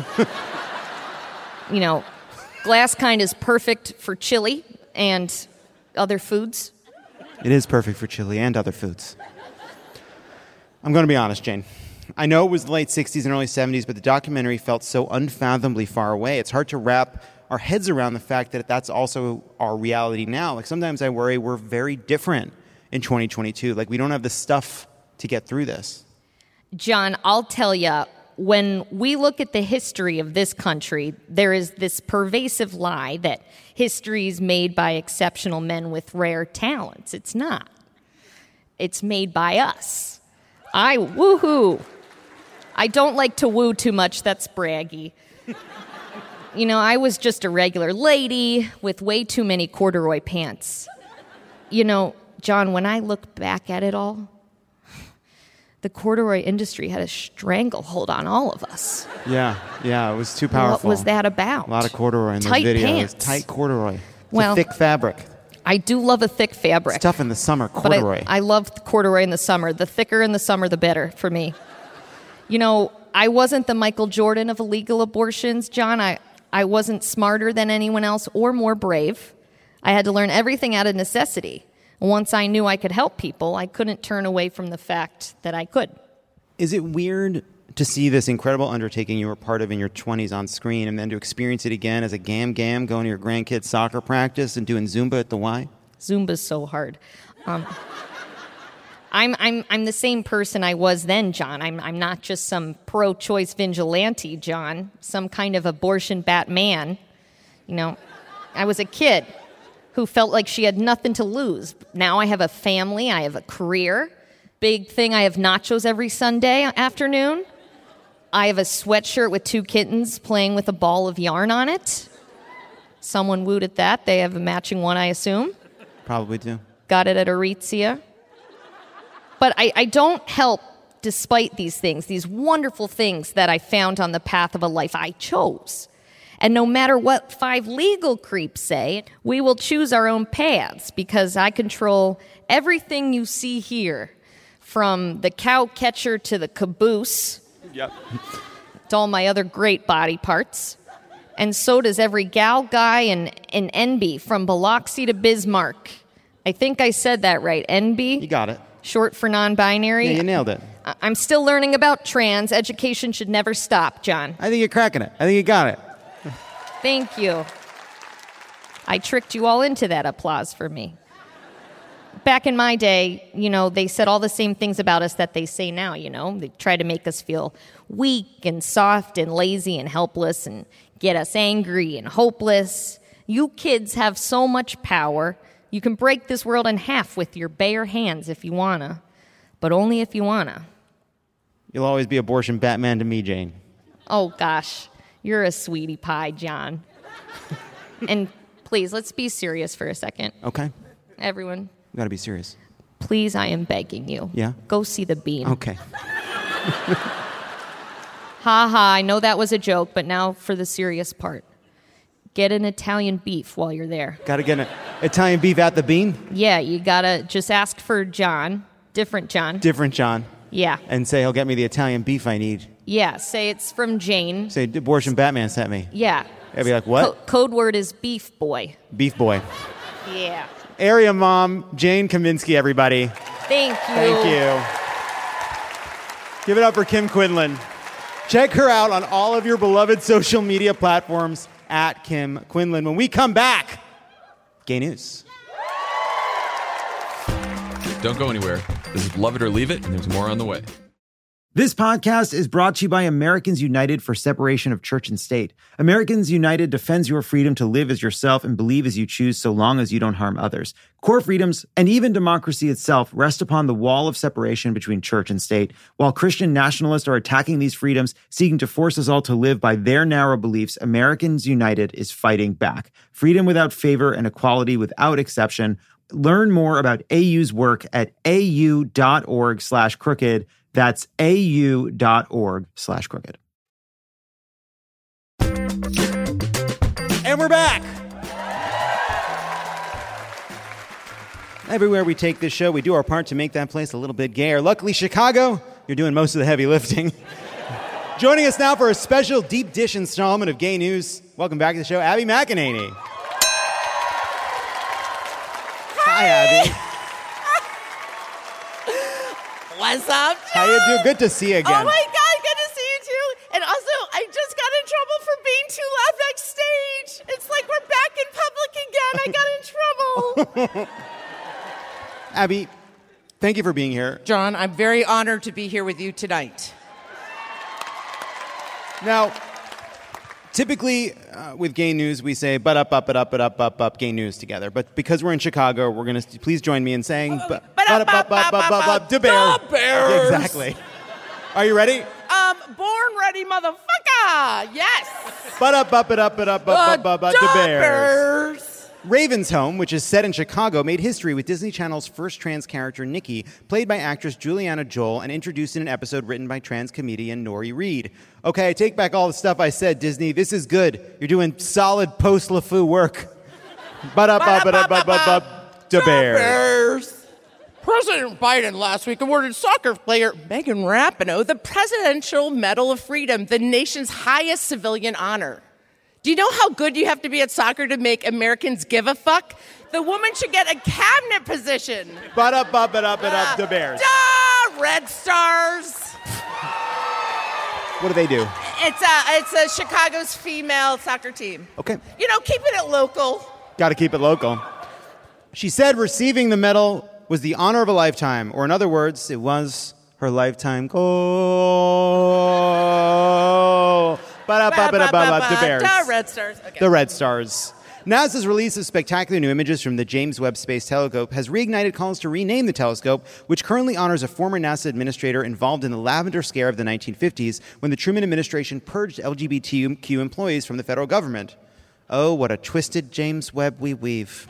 You know, glass kind is perfect for chili and other foods. It is perfect for chili and other foods. I'm going to be honest, Jane. I know it was the late 60s and early 70s, but the documentary felt so unfathomably far away. It's hard to wrap our heads around the fact that that's also our reality now. Like, sometimes I worry we're very different in 2022. Like, we don't have the stuff to get through this. John, I'll tell you, when we look at the history of this country, there is this pervasive lie that history is made by exceptional men with rare talents. It's not. It's made by us. Woohoo. I don't like to woo too much. That's braggy. You know, I was just a regular lady with way too many corduroy pants. You know, John, when I look back at it all, the corduroy industry had a stranglehold on all of us. Yeah, it was too powerful. What was that about? A lot of corduroy in those Tight videos. pants. Tight corduroy. It's Well, a thick fabric. I do love a thick fabric. It's tough in the summer, But corduroy. I love the corduroy in the summer. The thicker in the summer, the better for me. You know, I wasn't the Michael Jordan of illegal abortions, John. I wasn't smarter than anyone else or more brave. I had to learn everything out of necessity. Once I knew I could help people, I couldn't turn away from the fact that I could. Is it weird to see this incredible undertaking you were part of in your 20s on screen and then to experience it again as a gam going to your grandkids' soccer practice and doing Zumba at the Y? Zumba's so hard. I'm the same person I was then, John. I'm not just some pro-choice vigilante, John. Some kind of abortion Batman. You know, I was a kid who felt like she had nothing to lose. Now I have a family. I have a career. Big thing, I have nachos every Sunday afternoon. I have a sweatshirt with 2 kittens playing with a ball of yarn on it. Someone wooed at that. They have a matching one, I assume. Probably do. Got it at Aritzia. But I don't help despite these things, these wonderful things that I found on the path of a life I chose. And no matter what 5 legal creeps say, we will choose our own paths because I control everything you see here, from the cow catcher to the caboose. Yep. To all my other great body parts. And so does every gal, guy, and NB, from Biloxi to Bismarck. I think I said that right. NB? You got it. Short for non-binary. Yeah, you nailed it. I'm still learning about trans. Education should never stop, John. I think you're cracking it. I think you got it. Thank you. I tricked you all into that applause for me. Back in my day, you know, they said all the same things about us that they say now, you know. They try to make us feel weak and soft and lazy and helpless and get us angry and hopeless. You kids have so much power. You can break this world in half with your bare hands if you wanna, but only if you wanna. You'll always be abortion Batman to me, Jane. Oh, gosh. You're a sweetie pie, John. And please, let's be serious for a second. Okay. Everyone. We gotta be serious. Please, I am begging you. Yeah? Go see The Bean. Okay. Ha ha, I know that was a joke, but now for the serious part. Get an Italian beef while you're there. Gotta get an Italian beef at The Bean? Yeah, you gotta just ask for John. Different John. Different John. Yeah. And say he'll get me the Italian beef I need. Yeah, say it's from Jane. Say abortion Batman sent me. Yeah. I'd be like, what? Code word is beef boy. Beef boy. Yeah. Area mom, Jane Kaminsky, everybody. Thank you. Thank you. Give it up for Kim Quinlan. Check her out on all of your beloved social media platforms at Kim Quinlan. When we come back, gay news. Don't go anywhere. This is Love It or Leave It, and there's more on the way. This podcast is brought to you by Americans United for Separation of Church and State. Americans United defends your freedom to live as yourself and believe as you choose so long as you don't harm others. Core freedoms and even democracy itself rest upon the wall of separation between church and state. While Christian nationalists are attacking these freedoms, seeking to force us all to live by their narrow beliefs, Americans United is fighting back. Freedom without favor and equality without exception. Learn more about AU's work at au.org/crooked. That's au.org/crooked. And we're back. Everywhere we take this show, we do our part to make that place a little bit gayer. Luckily, Chicago, you're doing most of the heavy lifting. Joining us now for a special deep dish installment of Gay News. Welcome back to the show, Abby McEnany. Hi, Abby. What's up, John? How you doing? Good to see you again. Oh my God, good to see you too. And also, I just got in trouble for being too loud backstage. It's like we're back in public again. I got in trouble. Abby, thank you for being here. John, I'm very honored to be here with you tonight. Now, typically with Gay News, we say "but up, Gay News" together. But because we're in Chicago, we're gonna please join me in saying "but up, da bear." Bears. Exactly. Are you ready? Born ready, motherfucker. Yes. But up, da bears. Raven's Home, which is set in Chicago, made history with Disney Channel's first trans character, Nikki, played by actress Juliana Joel and introduced in an episode written by trans comedian Nori Reed. Okay, I take back all the stuff I said, Disney. This is good. You're doing solid post-LeFou work. Da bears. President Biden last week awarded soccer player Megan Rapinoe the Presidential Medal of Freedom, the nation's highest civilian honor. Do you know how good you have to be at soccer to make Americans give a fuck? The woman should get a cabinet position. Da bears. Red Stars. What do they do? It's a Chicago's female soccer team. Okay. You know, keeping it local. Got to keep it local. She said receiving the medal was the honor of a lifetime, or in other words, it was her lifetime goal. The Bears. Red Stars. Okay. The Red Stars. NASA's release of spectacular new images from the James Webb Space Telescope has reignited calls to rename the telescope, which currently honors a former NASA administrator involved in the lavender scare of the 1950s when the Truman administration purged LGBTQ employees from the federal government. Oh, what a twisted James Webb we weave.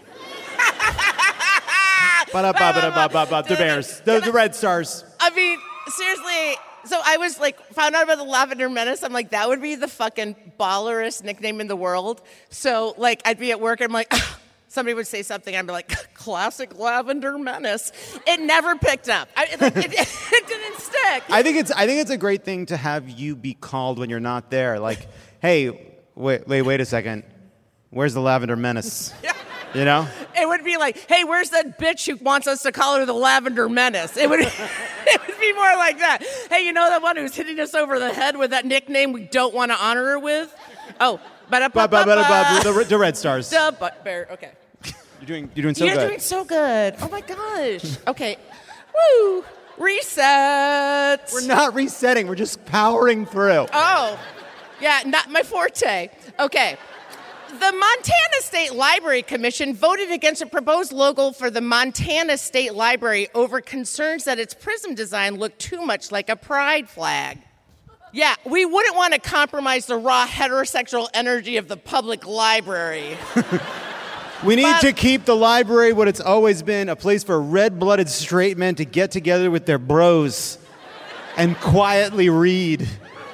The Bears. The Red Stars. I mean, seriously. So I was found out about the Lavender Menace. I'm like, that would be the fucking ballerest nickname in the world. So, I'd be at work and I'm like, somebody would say something. I'd be like, classic Lavender Menace. It never picked up. It didn't stick. I think it's a great thing to have you be called when you're not there. Like, hey, wait a second. Where's the Lavender Menace? Yeah. You know? It would be like, hey, where's that bitch who wants us to call her the Lavender Menace? It would be more like that. Hey, you know that one who's hitting us over the head with that nickname we don't want to honor her with? Oh, the Red Stars. The bear. Okay. You're doing so good. You're doing so good. Oh my gosh. Okay. Woo. Reset. We're not resetting. We're just powering through. Oh. Yeah, not my forte. Okay. The Montana State Library Commission voted against a proposed logo for the Montana State Library over concerns that its prism design looked too much like a pride flag. Yeah, we wouldn't want to compromise the raw heterosexual energy of the public library. We need to keep the library what it's always been, a place for red-blooded straight men to get together with their bros and quietly read.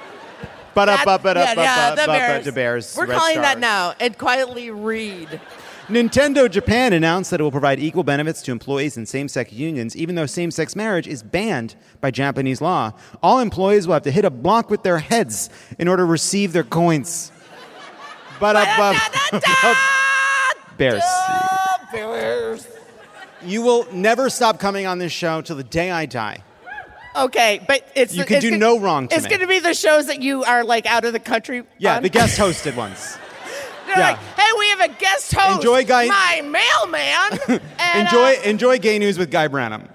The Bears. We're Red calling Stars. that now, and quietly read. Nintendo Japan announced that it will provide equal benefits to employees in same-sex unions, even though same-sex marriage is banned by Japanese law. All employees will have to hit a block with their heads in order to receive their coins. Bears. Bears. You will never stop coming on this show till the day I die. Okay, but You can do no wrong to It's me. going to be the shows that you are, like, out of the country Yeah, on? the guest hosted ones. They're yeah. like, hey, we have a guest host. Enjoy Guy- My mailman. And, Enjoy gay news with Guy Branum.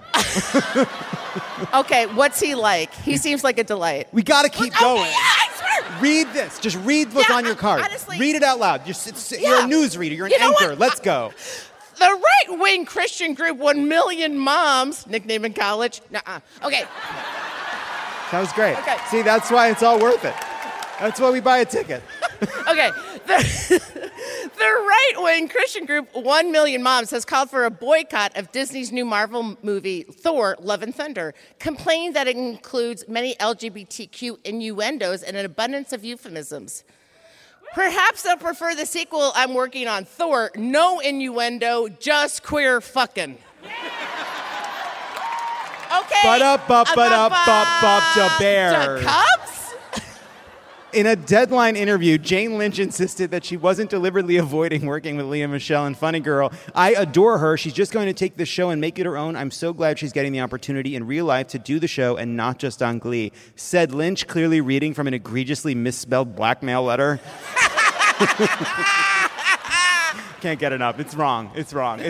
Okay, what's he like? He seems like a delight. We got to keep going. Okay, I swear. Read this. Just read what's on your card. Honestly, read it out loud. You're a newsreader. You're an anchor. What? Let's go. The right-wing Christian group 1 Million Moms, nickname in college. Nuh-uh. Okay. That was great. Okay. See, that's why it's all worth it. That's why we buy a ticket. Okay. The right-wing Christian group 1 Million Moms has called for a boycott of Disney's new Marvel movie, Thor, Love and Thunder, complaining that it includes many LGBTQ innuendos and an abundance of euphemisms. Perhaps they'll prefer the sequel I'm working on, Thor, no innuendo, just queer fucking. Okay. To Bears. To Cubs? In a Deadline interview, Jane Lynch insisted that she wasn't deliberately avoiding working with Lea Michele and Funny Girl. I adore her. She's just going to take the show and make it her own. I'm so glad she's getting the opportunity in real life to do the show and not just on Glee, said Lynch, clearly reading from an egregiously misspelled blackmail letter. Can't get enough. It's wrong. The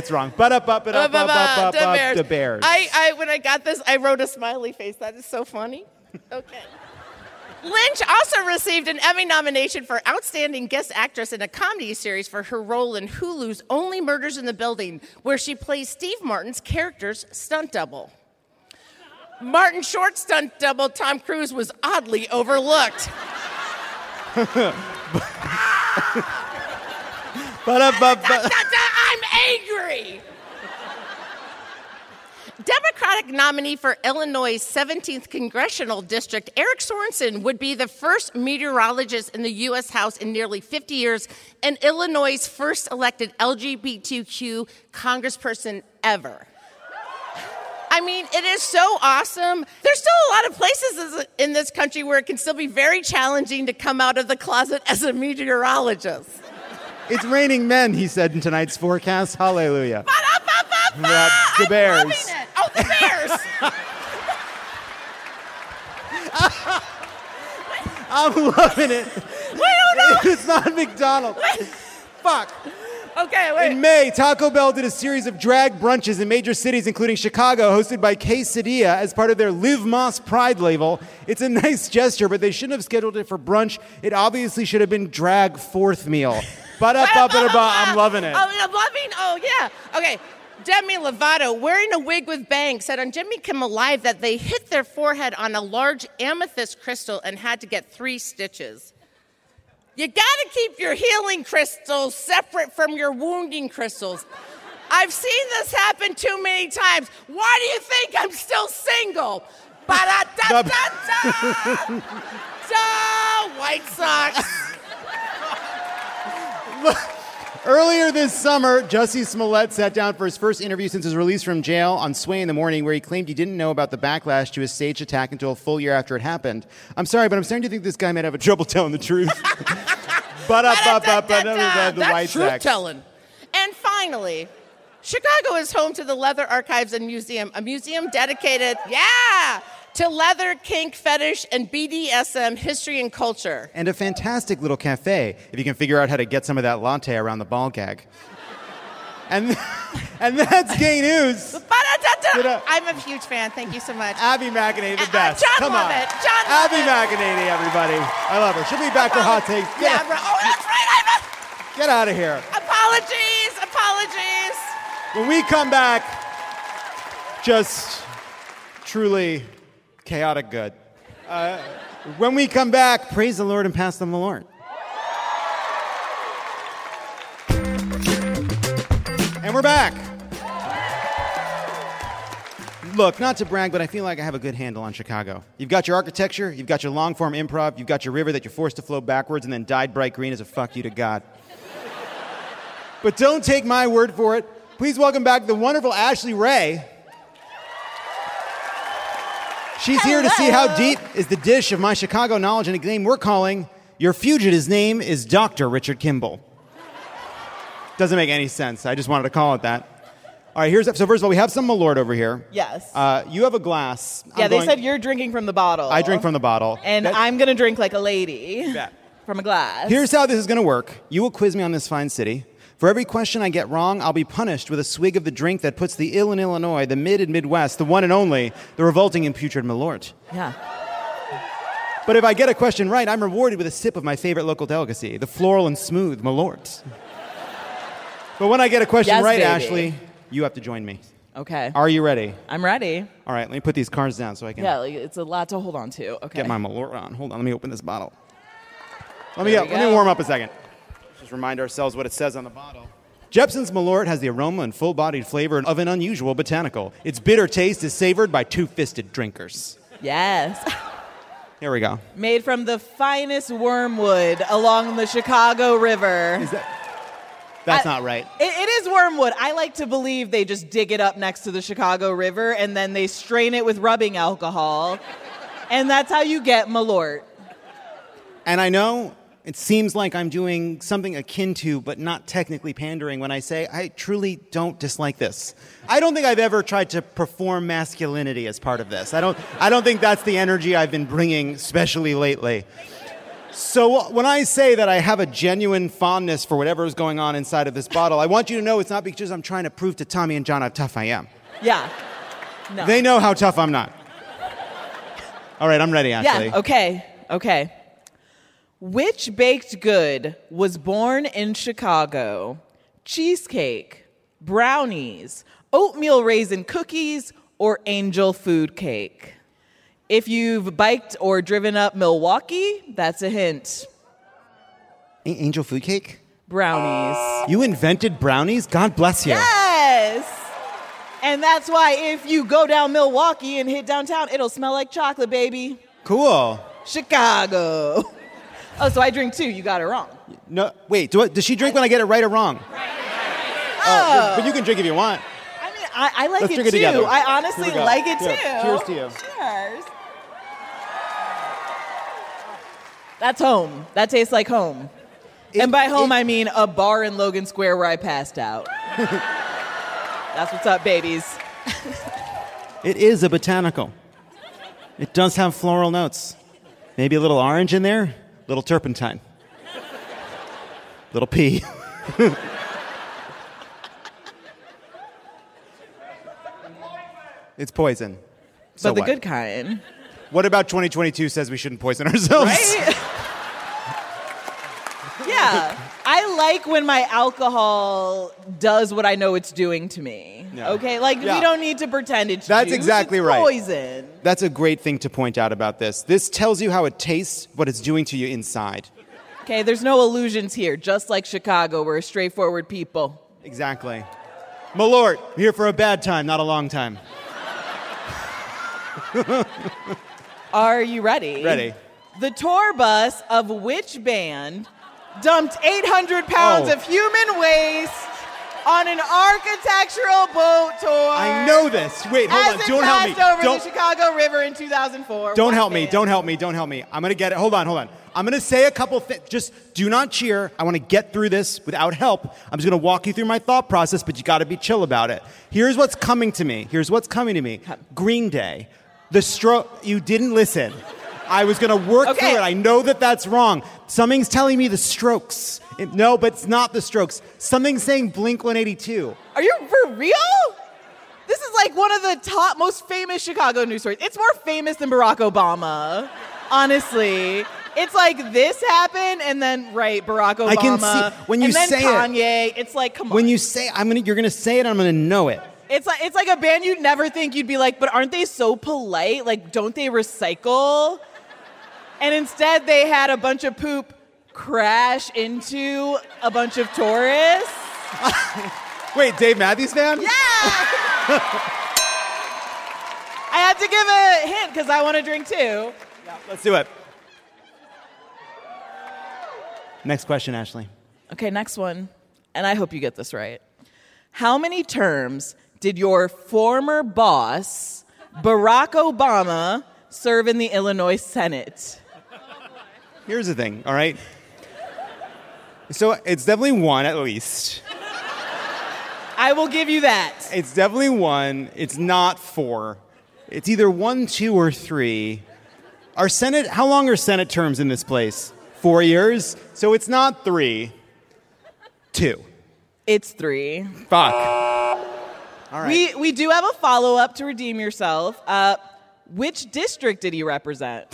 Bears. When I got this, I wrote a smiley face. That is so funny. Okay. Lynch also received an Emmy nomination for Outstanding Guest Actress in a Comedy Series for her role in Hulu's Only Murders in the Building, where she plays Steve Martin's character's stunt double. Martin Short's stunt double, Tom Cruise, was oddly overlooked. I'm angry! Democratic nominee for Illinois' 17th Congressional District, Eric Sorensen, would be the first meteorologist in the U.S. House in nearly 50 years and Illinois' first elected LGBTQ congressperson ever. I mean, it is so awesome. There's still a lot of places in this country where it can still be very challenging to come out of the closet as a meteorologist. It's raining men, he said in tonight's forecast. Hallelujah. The Bears. I'm loving it. Oh, the Bears. I'm loving it. It's not McDonald's. Fuck. Okay, wait. In May, Taco Bell did a series of drag brunches in major cities, including Chicago, hosted by Quesadilla as part of their Live Más Pride label. It's a nice gesture, but they shouldn't have scheduled it for brunch. It obviously should have been drag fourth meal. I'm loving it. Oh, yeah. Okay. Demi Lovato, wearing a wig with bangs, said on Jimmy Kimmel Live that they hit their forehead on a large amethyst crystal and had to get 3 stitches. You gotta keep your healing crystals separate from your wounding crystals. I've seen this happen too many times. Why do you think I'm still single? Ba-da-da-da-da! White Sox. Earlier this summer, Jussie Smollett sat down for his first interview since his release from jail on Sway in the Morning, where he claimed he didn't know about the backlash to his staged attack until a full year after it happened. I'm sorry, but I'm starting to think this guy might have trouble telling the truth. That's truth-telling. And finally, Chicago is home to the Leather Archives and Museum, a museum dedicated, to leather, kink, fetish, and BDSM history and culture. And a fantastic little cafe, if you can figure out how to get some of that latte around the ball gag. And that's gay news. I'm a huge fan. Thank you so much. Abby McEnany, the best. John Come Lovett. on. John Abby Lovett. McEnany, everybody. I love her. She'll be back for Hot Takes. Yeah, bro. Oh, that's right. Get out of here. Apologies. When we come back, just truly chaotic good. When we come back, praise the Lord and pass them the Lord. And we're back. Look, not to brag, but I feel like I have a good handle on Chicago. You've got your architecture, you've got your long-form improv, you've got your river that you're forced to flow backwards and then dyed bright green as a fuck you to God. But don't take my word for it. Please welcome back the wonderful Ashley Ray. She's here to see how deep is the dish of my Chicago knowledge in a game we're calling Your Fugitive's Name is Dr. Richard Kimball. Doesn't make any sense. I just wanted to call it that. All right, so first of all, we have some Malort over here. Yes. You have a glass. Yeah, they said you're drinking from the bottle. I drink from the bottle. And I'm going to drink like a lady from a glass. Here's how this is going to work. You will quiz me on this fine city. For every question I get wrong, I'll be punished with a swig of the drink that puts the ill in Illinois, the mid and Midwest, the one and only, the revolting and putrid Malort. Yeah. But if I get a question right, I'm rewarded with a sip of my favorite local delicacy, the floral and smooth Malort. But when I get a question right, baby. Ashley, you have to join me. Okay. Are you ready? I'm ready. All right, let me put these cards down so I can It's a lot to hold on to. Okay. get my Malort on. Hold on, let me open this bottle. Let me warm up a second. Just remind ourselves what it says on the bottle. Jepson's Malort has the aroma and full-bodied flavor of an unusual botanical. Its bitter taste is savored by two-fisted drinkers. Yes. Here we go. Made from the finest wormwood along the Chicago River. That's not right. It is wormwood. I like to believe they just dig it up next to the Chicago River and then they strain it with rubbing alcohol. And that's how you get Malort. And I know it seems like I'm doing something akin to, but not technically pandering when I say I truly don't dislike this. I don't think I've ever tried to perform masculinity as part of this. I don't think that's the energy I've been bringing, especially lately. So when I say that I have a genuine fondness for whatever is going on inside of this bottle, I want you to know it's not because I'm trying to prove to Tommy and John how tough I am. Yeah. No. They know how tough I'm not. All right, I'm ready, Ashley. Yeah, okay. Which baked good was born in Chicago? Cheesecake, brownies, oatmeal raisin cookies, or angel food cake? If you've biked or driven up Milwaukee, that's a hint. Angel food cake? Brownies. You invented brownies? God bless you. Yes! And that's why if you go down Milwaukee and hit downtown, it'll smell like chocolate, baby. Cool. Chicago. Oh, so I drink too. You got it wrong. No, wait. Does she drink when I get it right or wrong? Oh. But you can drink if you want. I mean, I like Let's it drink it too. together. I honestly Here we go. like it Here. too. Cheers to you. Cheers. That's home. That tastes like home. And by home, I mean a bar in Logan Square where I passed out. That's what's up, babies. It is a botanical. It does have floral notes. Maybe a little orange in there, little turpentine, little pea. It's poison. So But the what? good kind. What about 2022 says we shouldn't poison ourselves? Right? Yeah. I like when my alcohol does what I know it's doing to me. Yeah. Okay? Like, Yeah. we don't need to pretend it's That's juice. exactly It's right. poison. That's a great thing to point out about this. This tells you how it tastes, what it's doing to you inside. Okay, there's no illusions here. Just like Chicago, we're straightforward people. Exactly. Malort, here for a bad time, not a long time. Are you ready? Ready. The tour bus of which band dumped 800 pounds Oh. of human waste on an architectural boat tour? I know this. Wait, hold on. As it Don't help me. passed over Don't the Chicago River in 2004. Don't What help me. band? Don't help me. Don't help me. I'm going to get it. Hold on. I'm going to say a couple things. Just do not cheer. I want to get through this without help. I'm just going to walk you through my thought process, but you got to be chill about it. Here's what's coming to me. Green Day. You didn't listen. I was going to work through it. I know that that's wrong. Something's telling me the Strokes. No, but it's not the Strokes. Something's saying Blink-182. Are you for real? This is like one of the top, most famous Chicago news stories. It's more famous than Barack Obama, honestly. It's like this happened, and then Barack Obama. I can see when you and then say Kanye. it. It's like, come on. When you say you're gonna say it, I'm gonna know it. It's like a band you'd never think you'd be like, but aren't they so polite? Like, don't they recycle? And instead, they had a bunch of poop crash into a bunch of tourists. Wait, Dave Matthews fan? Yeah. I had to give a hint because I want to drink too. Yeah, let's do it. Next question, Ashley. Okay, next one. And I hope you get this right. How many terms did your former boss, Barack Obama, serve in the Illinois Senate? Here's the thing, all right? So it's definitely one at least. I will give you that. It's definitely one. It's not four. It's either 1, 2, or 3. How long are Senate terms in this place? 4 years? So it's not 3. 2. It's 3. Fuck. All right. We do have a follow-up to redeem yourself. Which district did he represent?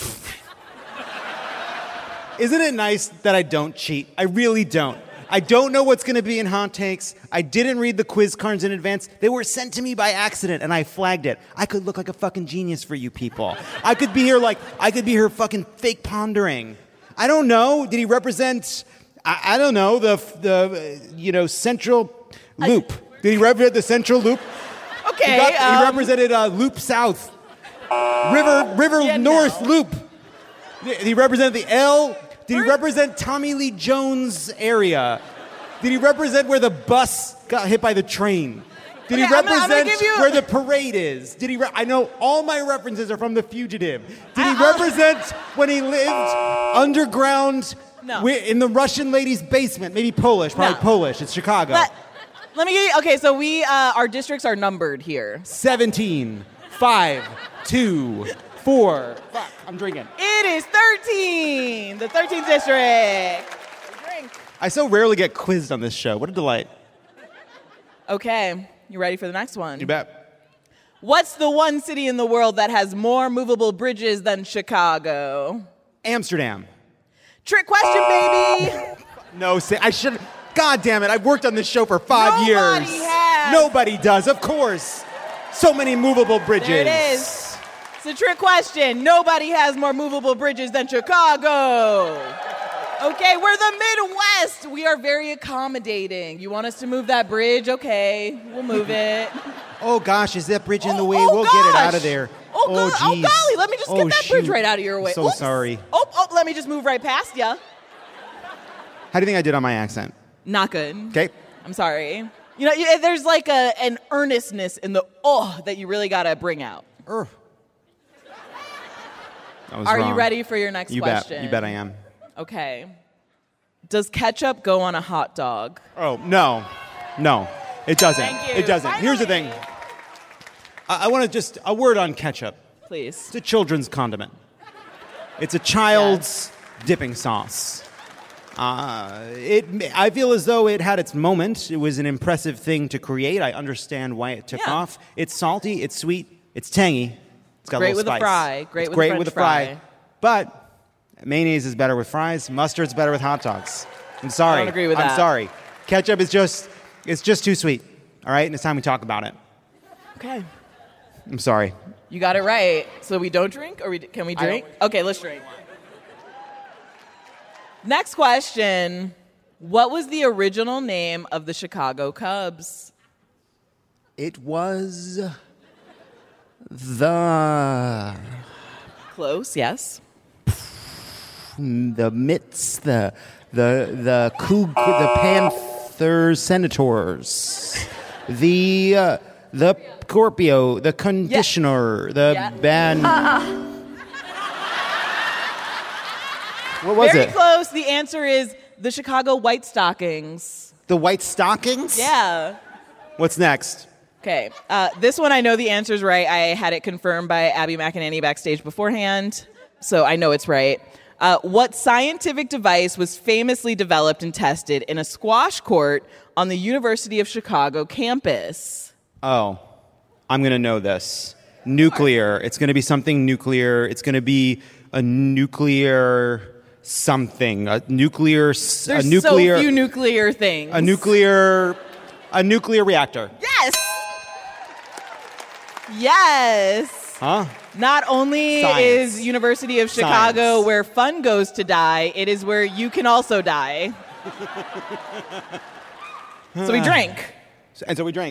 Isn't it nice that I don't cheat? I really don't. I don't know what's going to be in hot takes. I didn't read the quiz cards in advance. They were sent to me by accident, and I flagged it. I could look like a fucking genius for you people. I could be here fucking fake pondering. I don't know. Did he represent? I don't know the Central Loop. Did he represent the Central Loop? Okay. He represented Loop South, River North Loop. Did he represent the L? Did he represent Tommy Lee Jones area? Did he represent where the bus got hit by the train? Did he represent where the parade is? Did he? I know all my references are from The Fugitive. Did he represent when he lived underground in the Russian lady's basement? Maybe Polish, probably Polish. It's Chicago. Let me get you. Okay, so our districts are numbered here. 17, 5, 2, 4. Fuck, I'm drinking. It is 13, the 13th district. Drink. I so rarely get quizzed on this show. What a delight. Okay, you ready for the next one? You bet. What's the one city in the world that has more movable bridges than Chicago? Amsterdam. Trick question, baby. No, I should. God damn it! I've worked on this show for 5 years. Nobody has. Nobody does, of course. So many movable bridges. There it is. It's a trick question. Nobody has more movable bridges than Chicago. Okay, we're the Midwest. We are very accommodating. You want us to move that bridge? Okay, we'll move it. Oh gosh, is that bridge in the way? We'll get it out of there. Oh golly, let me just get that bridge right out of your way. So sorry. Oh, let me just move right past you. How do you think I did on my accent? Not good. Okay. I'm sorry. You know, there's like an earnestness in the that you really got to bring out. Are you ready for your next question? You bet I am. Okay. Does ketchup go on a hot dog? Oh, no, it doesn't. Thank you. It doesn't. Finally. Here's the thing. I want to just a word on ketchup. Please. It's a children's condiment. It's a child's dipping sauce. I feel as though it had its moment. It was an impressive thing to create. I understand why it took off. It's salty. It's sweet. It's tangy. It's got great a little with spice. a fry. Great with a fry. But mayonnaise is better with fries. Mustard's better with hot dogs. I'm sorry. I don't agree with that. I'm sorry. Ketchup is just too sweet. All right? And it's time we talk about it. Okay. I'm sorry. You got it right. So we don't drink, or can we drink? Okay, let's drink. Next question. What was the original name of the Chicago Cubs? It was the... Close, yes. The Mits, the Panther Senators, the Scorpio, the Conditioner, the band. What was Very it? close. The answer is the Chicago White Stockings. The White Stockings? Yeah. What's next? Okay. This one I know the answer's right. I had it confirmed by Abby McEnany backstage beforehand, so I know it's right. What scientific device was famously developed and tested in a squash court on the University of Chicago campus? Oh, I'm going to know this. Nuclear. It's going to be something nuclear. It's going to be a nuclear something. A nuclear. There's so few nuclear things. A nuclear reactor. Yes. Yes. Huh? Not only Science. is University of Chicago Science. where fun goes to die, it is where you can also die. So we drank. And so we drank.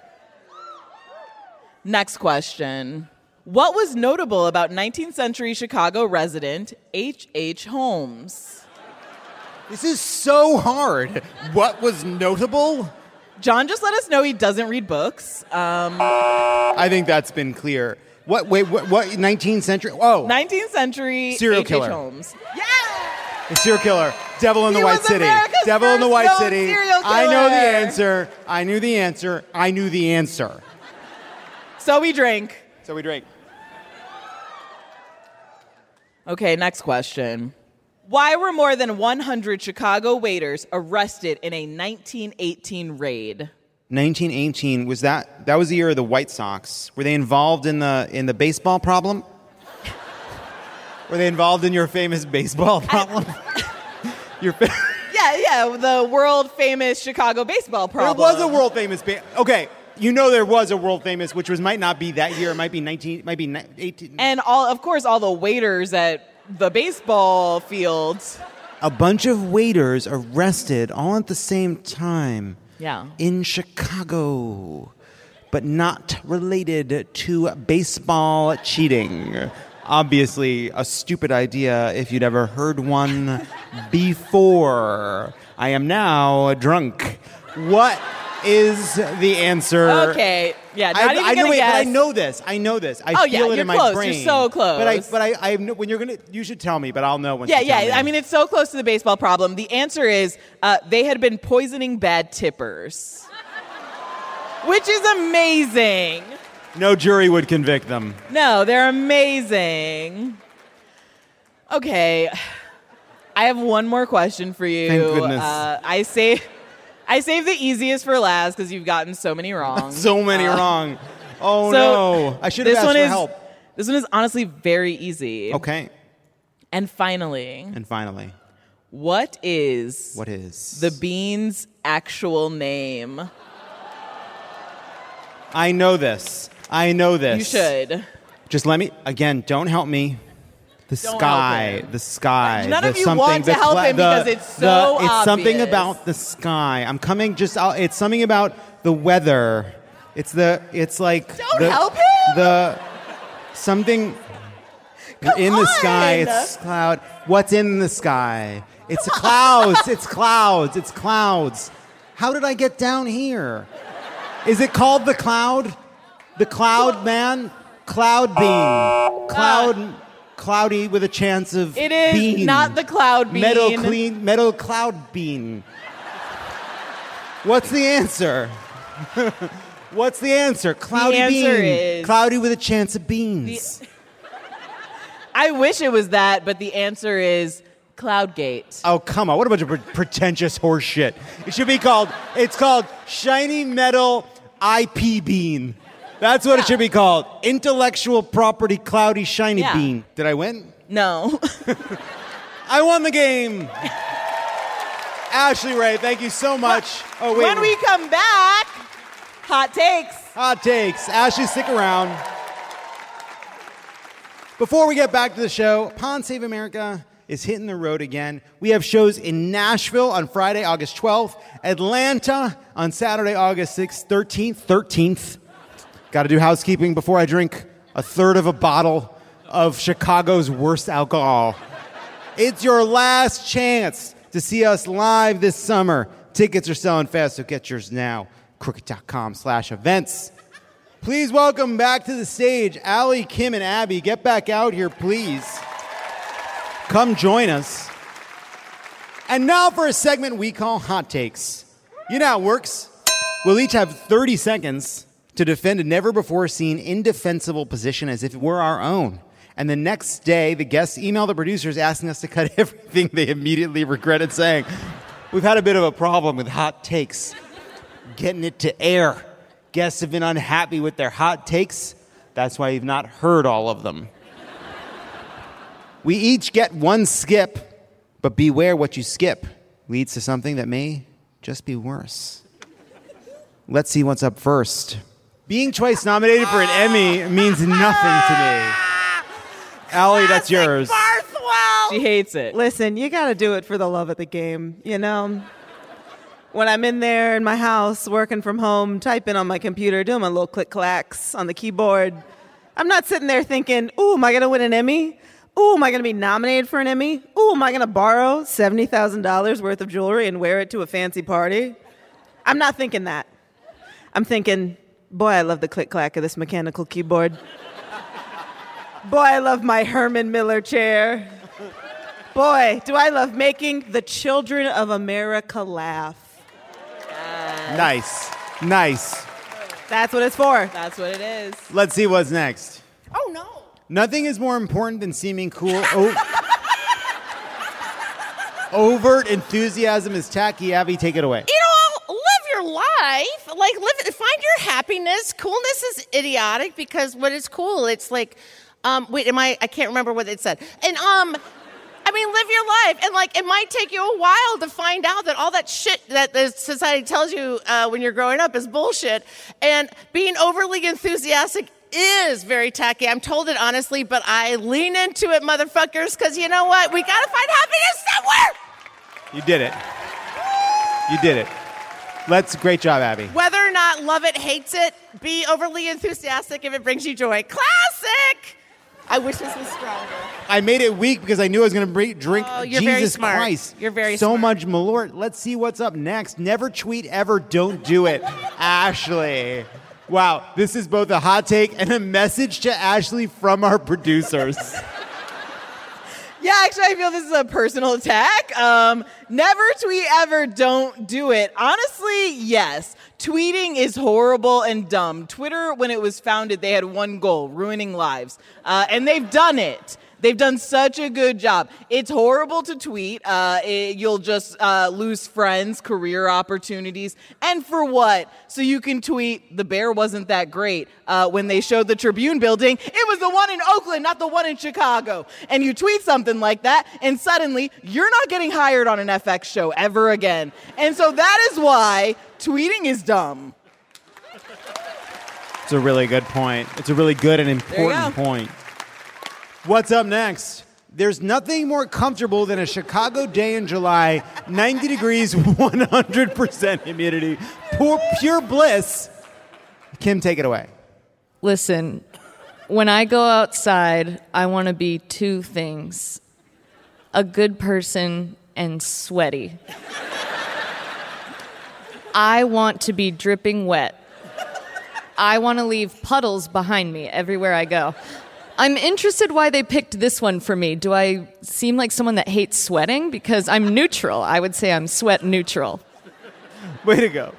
Next question. What was notable about 19th century Chicago resident H.H. Holmes? This is so hard. What was notable? John just let us know he doesn't read books. I think that's been clear. What 19th century? Oh. 19th century Serial H.H. killer. Holmes. Yeah! The serial killer. Devil in the He White was City. America's Devil in the first White known City. serial I know the killer. answer. I knew the answer. I knew the answer. So we drank. So we drank. Okay, next question. Why were more than 100 Chicago waiters arrested in a 1918 raid? 1918 was that was the year of the White Sox. Were they involved in the baseball problem? Were they involved in your famous baseball problem? Yeah, the world famous Chicago baseball problem. There was a world famous okay, you know there was a world famous, which might not be that year. It might be 18. And all the waiters at the baseball fields. A bunch of waiters arrested all at the same time. Yeah. In Chicago, but not related to baseball cheating. Obviously, a stupid idea if you'd ever heard one before. I am now drunk. What is the answer? Okay, yeah, not even I know, gonna guess. But I know this. I feel it in my close. brain. You're so close. But I know when you're gonna. You should tell me, but I'll know when. Yeah. you tell me. I mean, it's so close to the baseball problem. The answer is they had been poisoning bad tippers, which is amazing. No jury would convict them. No, they're amazing. Okay, I have one more question for you. Thank goodness. I saved the easiest for last because you've gotten so many wrong. So many wrong. Oh, so no. I should have asked for help. This one is honestly very easy. Okay. And finally. What is the bean's actual name? I know this. You should. Just let me, again, don't help me. The sky. None of you something, want to help him because it's so It's something obvious. about the sky. I'm coming it's something about the weather. It's like. Don't help him! Something in the sky. It's cloud. What's in the sky? It's clouds. It's clouds. It's clouds. How did I get down here? Is it called the cloud? The cloud man? Cloud bean. Cloudy with a chance of It is bean. not the cloud bean. Meadow cloud bean. What's the answer? What's the answer? Cloudy The answer bean. is- Cloudy with a chance of beans. I wish it was that, but the answer is Cloudgate. Oh, come on. What a bunch of pretentious horse shit. It's called Shiny Metal IP Bean. That's what it should be called. Intellectual Property Cloudy Shiny Bean. Did I win? No. I won the game. Ashley Ray, thank you so much. Oh, wait. When we come back, hot takes. Hot takes. Ashley, stick around. Before we get back to the show, Pond Save America is hitting the road again. We have shows in Nashville on Friday, August 12th, Atlanta on Saturday, August 6th, 13th. Got to do housekeeping before I drink a third of a bottle of Chicago's worst alcohol. It's your last chance to see us live this summer. Tickets are selling fast, so get yours now. Crooked.com/events. Please welcome back to the stage Allie, Kim, and Abby. Get back out here, please. Come join us. And now for a segment we call Hot Takes. You know how it works. We'll each have 30 seconds to defend a never-before-seen indefensible position as if it were our own. And the next day, the guests email the producers asking us to cut everything they immediately regretted saying. We've had a bit of a problem with hot takes, getting it to air. Guests have been unhappy with their hot takes. That's why you've not heard all of them. We each get one skip But beware what you skip leads to something that may just be worse. Let's see what's up first. Being twice nominated for an Emmy means nothing to me. Allie, that's yours. Barthwell! She hates it. Listen, you got to do it for the love of the game, you know? When I'm in there in my house, working from home, typing on my computer, doing my little click-clacks on the keyboard, I'm not sitting there thinking, ooh, am I going to win an Emmy? Ooh, am I going to be nominated for an Emmy? Ooh, am I going to borrow $70,000 worth of jewelry and wear it to a fancy party? I'm not thinking that. I'm thinking, boy, I love the click-clack of this mechanical keyboard. Boy, I love my Herman Miller chair. Boy, do I love making the children of America laugh. Nice. Nice. That's what it's for. That's what it is. Let's see what's next. Oh, no. Nothing is more important than seeming cool. Overt enthusiasm is tacky. Abby, take it away. You know, live your life. Like, find your happiness. Coolness is idiotic because when it's cool, it's like, I can't remember what it said. And, live your life. And, like, it might take you a while to find out that all that shit that the society tells you when you're growing up is bullshit. And being overly enthusiastic is very tacky. I'm told it honestly, but I lean into it, motherfuckers, because you know what? We got to find happiness somewhere. You did it. You did it. Great job, Abby. Whether or not love it, hates it, be overly enthusiastic if it brings you joy. Classic! I wish this was stronger. I made it weak because I knew I was going to drink. Oh, you're Jesus very smart. Christ. You're very so smart. much Malort. Let's see what's up next. Never tweet ever. Don't do it. Ashley. Wow. This is both a hot take and a message to Ashley from our producers. Yeah, actually, I feel this is a personal attack. Never tweet ever, don't do it. Honestly, yes. Tweeting is horrible and dumb. Twitter, when it was founded, they had one goal, ruining lives. And they've done it. They've done such a good job. It's horrible to tweet. You'll just lose friends, career opportunities. And for what? So you can tweet, the bear wasn't that great. When they showed the Tribune building, it was the one in Oakland, not the one in Chicago. And you tweet something like that, and suddenly you're not getting hired on an FX show ever again. And so that is why tweeting is dumb. It's a really good point. It's a really good and important point. What's up next? There's nothing more comfortable than a Chicago day in July, 90 degrees, 100% humidity, pure bliss. Kim, take it away. Listen, when I go outside, I want to be two things: a good person and sweaty. I want to be dripping wet. I want to leave puddles behind me everywhere I go. I'm interested why they picked this one for me. Do I seem like someone that hates sweating? Because I'm neutral. I would say I'm sweat neutral. Way to go.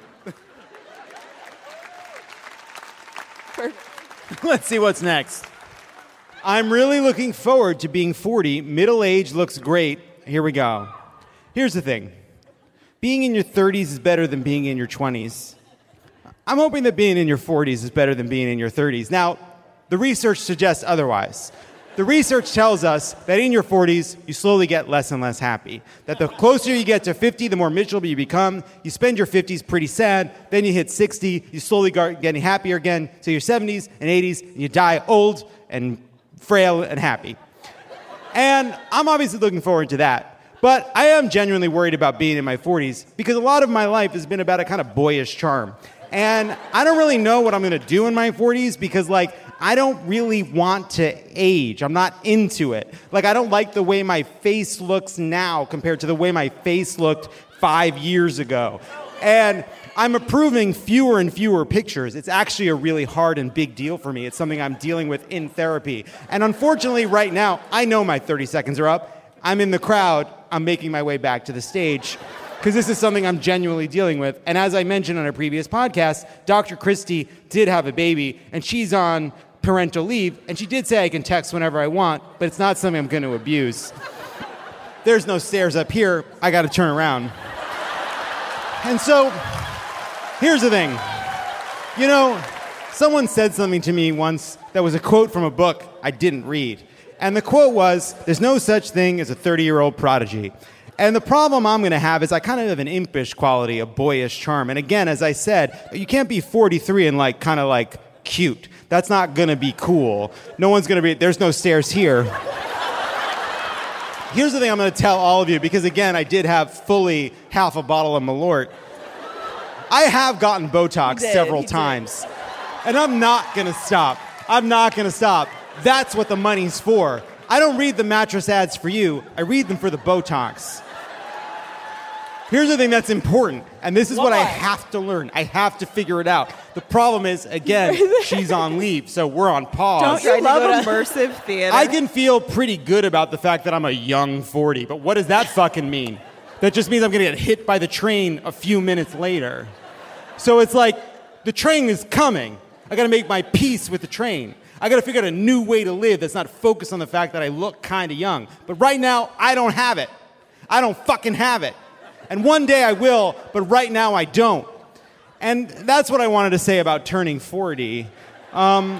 Let's see what's next. I'm really looking forward to being 40. Middle age looks great. Here we go. Here's the thing. Being in your 30s is better than being in your 20s. I'm hoping that being in your 40s is better than being in your 30s. Now, the research suggests otherwise. The research tells us that in your 40s, you slowly get less and less happy. That the closer you get to 50, the more miserable you become. You spend your 50s pretty sad. Then you hit 60, you slowly start getting happier again. So your 70s and 80s, and you die old and frail and happy. And I'm obviously looking forward to that. But I am genuinely worried about being in my 40s because a lot of my life has been about a kind of boyish charm. And I don't really know what I'm going to do in my 40s because, I don't really want to age. I'm not into it. I don't like the way my face looks now compared to the way my face looked 5 years ago. And I'm approving fewer and fewer pictures. It's actually a really hard and big deal for me. It's something I'm dealing with in therapy. And unfortunately, right now, I know my 30 seconds are up. I'm in the crowd. I'm making my way back to the stage because this is something I'm genuinely dealing with. And as I mentioned on a previous podcast, Dr. Christie did have a baby, and she's on parental leave, and she did say I can text whenever I want, but it's not something I'm going to abuse. There's no stairs up here. I got to turn around. And so, here's the thing. Someone said something to me once that was a quote from a book I didn't read. And the quote was, "There's no such thing as a 30-year-old prodigy." And the problem I'm going to have is I kind of have an impish quality, a boyish charm. And again, as I said, you can't be 43 and like kind of like cute. That's not going to be cool. No one's going to be, there's no stairs here. Here's the thing I'm going to tell all of you, because again, I did have fully half a bottle of Malort. I have gotten Botox several times. And I'm not going to stop. I'm not going to stop. That's what the money's for. I don't read the mattress ads for you. I read them for the Botox. Here's the thing that's important, and this is what I have to learn. I have to figure it out. The problem is, again, she's on leave, so we're on pause. Don't you love immersive theater? I can feel pretty good about the fact that I'm a young 40, but what does that fucking mean? That just means I'm going to get hit by the train a few minutes later. So it's like, the train is coming. I got to make my peace with the train. I got to figure out a new way to live that's not focused on the fact that I look kind of young. But right now, I don't have it. I don't fucking have it. And one day I will, but right now I don't. And that's what I wanted to say about turning 40. And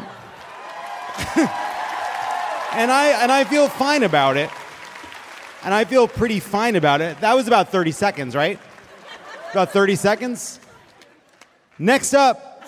I feel fine about it. And I feel pretty fine about it. That was about 30 seconds, right? About 30 seconds? Next up.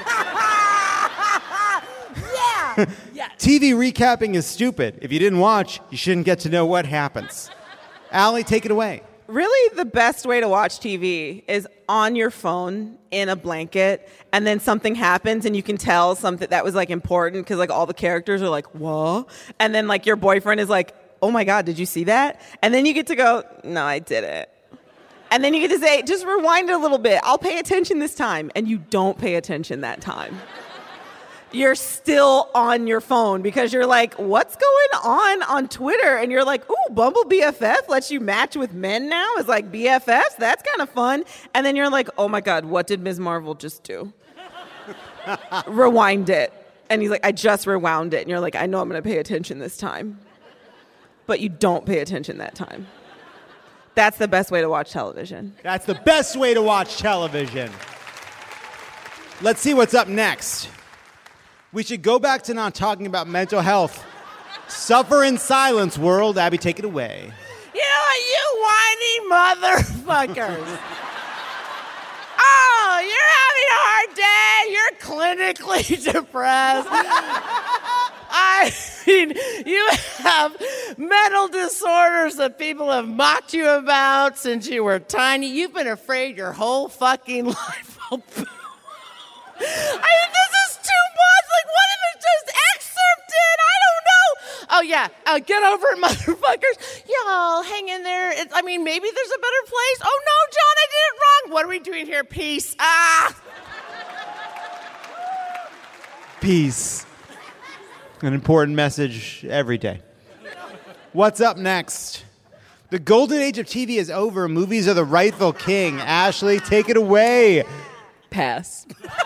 Yeah. TV recapping is stupid. If you didn't watch, you shouldn't get to know what happens. Allie, take it away. Really, the best way to watch TV is on your phone in a blanket, and then something happens, and you can tell something that was like important because like all the characters are like, "Whoa," and then like your boyfriend is like, "Oh my God, did you see that?" And then you get to go, "No, I didn't." And then you get to say, "Just rewind it a little bit. I'll pay attention this time," and you don't pay attention that time. You're still on your phone because you're like, what's going on Twitter? And you're like, ooh, Bumble BFF lets you match with men now? It's like BFFs? That's kind of fun. And then you're like, oh my God, what did Ms. Marvel just do? Rewind it. And he's like, I just rewound it. And you're like, I know I'm going to pay attention this time. But you don't pay attention that time. That's the best way to watch television. That's the best way to watch television. Let's see what's up next. We should go back to not talking about mental health. Suffer in silence, world. Abby, take it away. You know what, you whiny motherfuckers. Oh, you're having a hard day. You're clinically depressed. I mean, you have mental disorders that people have mocked you about since you were tiny. You've been afraid your whole fucking life. I mean, this is too much. Like, what if it's just excerpted? I don't know. Oh, yeah. Get over it, motherfuckers. Y'all, hang in there. Maybe there's a better place. Oh, no, John, I did it wrong. What are we doing here? Peace. Peace. An important message every day. What's up next? The golden age of TV is over. Movies are the rightful king. Ashley, take it away. Pass.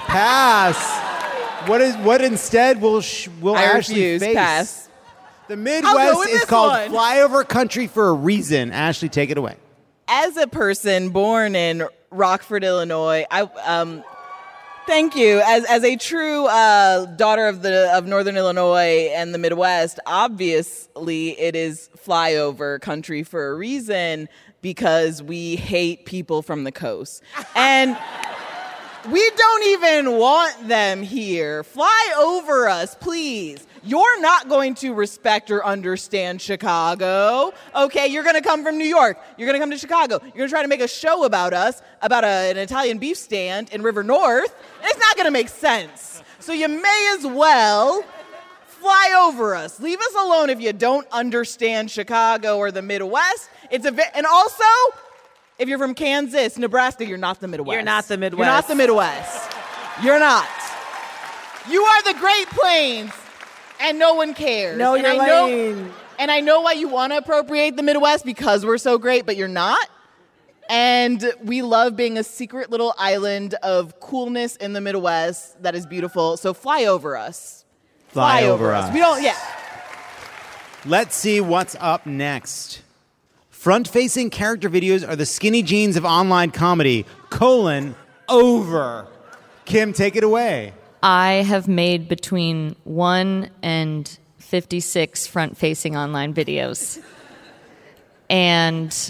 What instead will I Ashley refuse. face? Pass. The Midwest is called one. flyover country for a reason. Ashley, take it away. As a person born in Rockford, Illinois, thank you. As a true daughter of Northern Illinois and the Midwest, obviously it is flyover country for a reason because we hate people from the coast. And we don't even want them here. Fly over us, please. You're not going to respect or understand Chicago. Okay, you're going to come from New York. You're going to come to Chicago. You're going to try to make a show about us, about an Italian beef stand in River North. And it's not going to make sense. So you may as well fly over us. Leave us alone if you don't understand Chicago or the Midwest. And also, if you're from Kansas, Nebraska, you're not the Midwest. You're not the Midwest. You're not the Midwest. You're not. You are the Great Plains, and no one cares. Know your lane. And I know why you want to appropriate the Midwest because we're so great, but you're not. And we love being a secret little island of coolness in the Midwest that is beautiful. So fly over us. Fly over us. We don't, yeah. Let's see what's up next. Front-facing character videos are the skinny jeans of online comedy, over. Kim, take it away. I have made between 1 and 56 front-facing online videos. And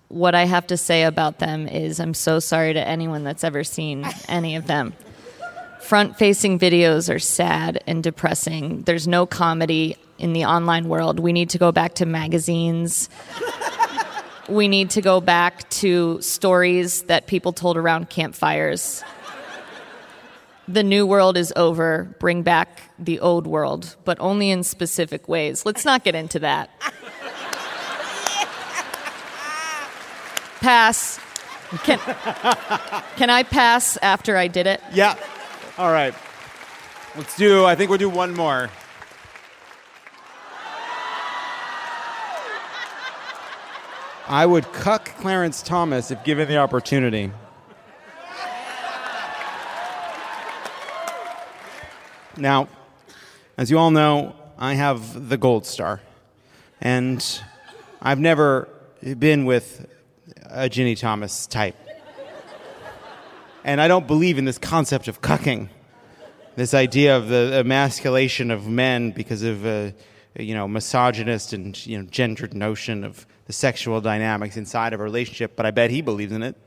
what I have to say about them is I'm so sorry to anyone that's ever seen any of them. Front-facing videos are sad and depressing. There's no comedy in the online world. We need to go back to magazines. We need to go back to stories that people told around campfires. The new world is over. Bring back the old world, but only in specific ways. Let's not get into that. Pass. Can I pass after I did it? Yeah. All right. I think we'll do one more. I would cuck Clarence Thomas if given the opportunity. Now, as you all know, I have the Gold Star. And I've never been with a Ginny Thomas type. And I don't believe in this concept of cucking, this idea of the emasculation of men because of a misogynist and gendered notion of the sexual dynamics inside of a relationship. But I bet he believes in it.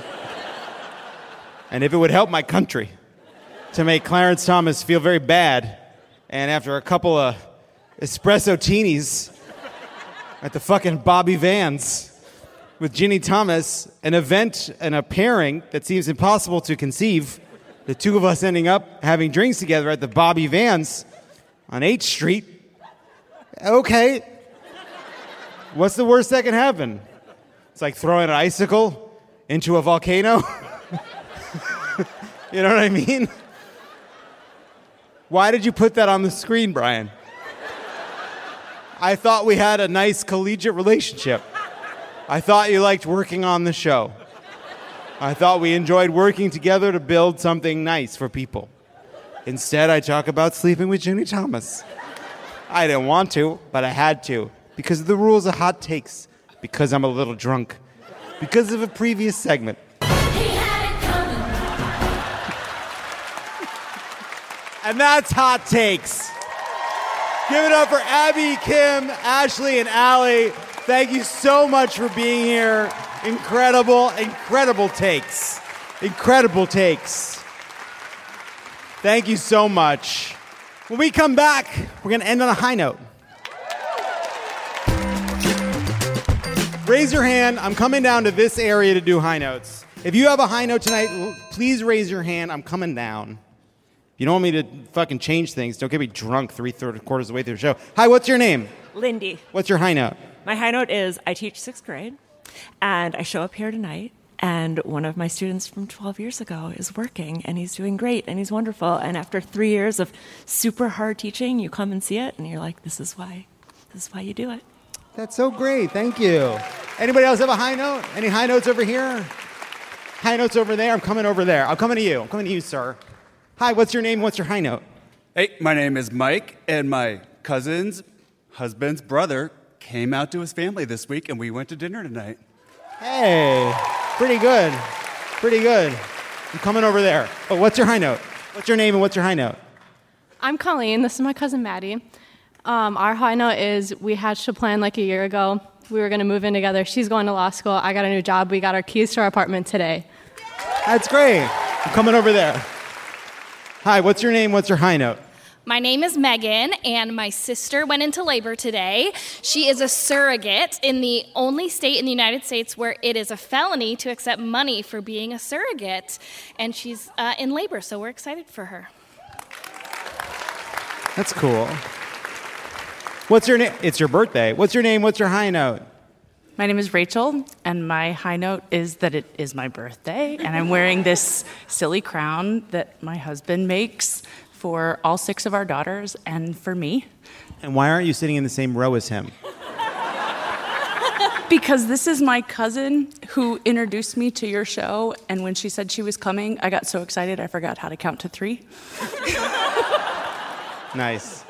And if it would help my country to make Clarence Thomas feel very bad, and after a couple of espresso teenies at the fucking Bobby Vans with Ginny Thomas, an event and a pairing that seems impossible to conceive, the two of us ending up having drinks together at the Bobby Vans on 8th Street. Okay. What's the worst that can happen? It's like throwing an icicle into a volcano. You know what I mean? Why did you put that on the screen, Brian? I thought we had a nice collegiate relationship. I thought you liked working on the show. I thought we enjoyed working together to build something nice for people. Instead, I talk about sleeping with Ginny Thomas. I didn't want to, but I had to. Because of the rules of hot takes. Because I'm a little drunk. Because of a previous segment. And that's Hot Takes. Give it up for Abby, Kim, Ashley, and Allie. Thank you so much for being here. Incredible takes. Incredible takes. Thank you so much. When we come back, we're going to end on a high note. Raise your hand. I'm coming down to this area to do high notes. If you have a high note tonight, please raise your hand. I'm coming down. You don't want me to fucking change things. Don't get me drunk 3/4 of the way through the show. Hi, what's your name? Lindy. What's your high note? My high note is I teach 6th grade, and I show up here tonight, and one of my students from 12 years ago is working, and he's doing great, and he's wonderful. And after 3 years of super hard teaching, you come and see it, and you're like, this is why you do it. That's so great. Thank you. Anybody else have a high note? Any high notes over here? High notes over there? I'm coming over there. I'm coming to you. I'm coming to you, sir. Hi, what's your name? What's your high note? Hey, my name is Mike, and my cousin's husband's brother came out to his family this week, and we went to dinner tonight. Hey, pretty good. Pretty good. I'm coming over there. Oh, what's your high note? What's your name and what's your high note? I'm Colleen. This is my cousin Maddie. Our high note is we hatched a plan like a year ago. We were going to move in together. She's going to law school. I got a new job. We got our keys to our apartment today. That's great. I'm coming over there. Hi, what's your name? What's your high note? My name is Megan, and my sister went into labor today. She is a surrogate in the only state in the United States where it is a felony to accept money for being a surrogate. And she's in labor, so we're excited for her. That's cool. What's your name? It's your birthday. What's your name? What's your high note? My name is Rachel, and my high note is that it is my birthday, and I'm wearing this silly crown that my husband makes for all 6 of our daughters and for me. And why aren't you sitting in the same row as him? Because this is my cousin who introduced me to your show, and when she said she was coming, I got so excited I forgot how to count to 3. Nice.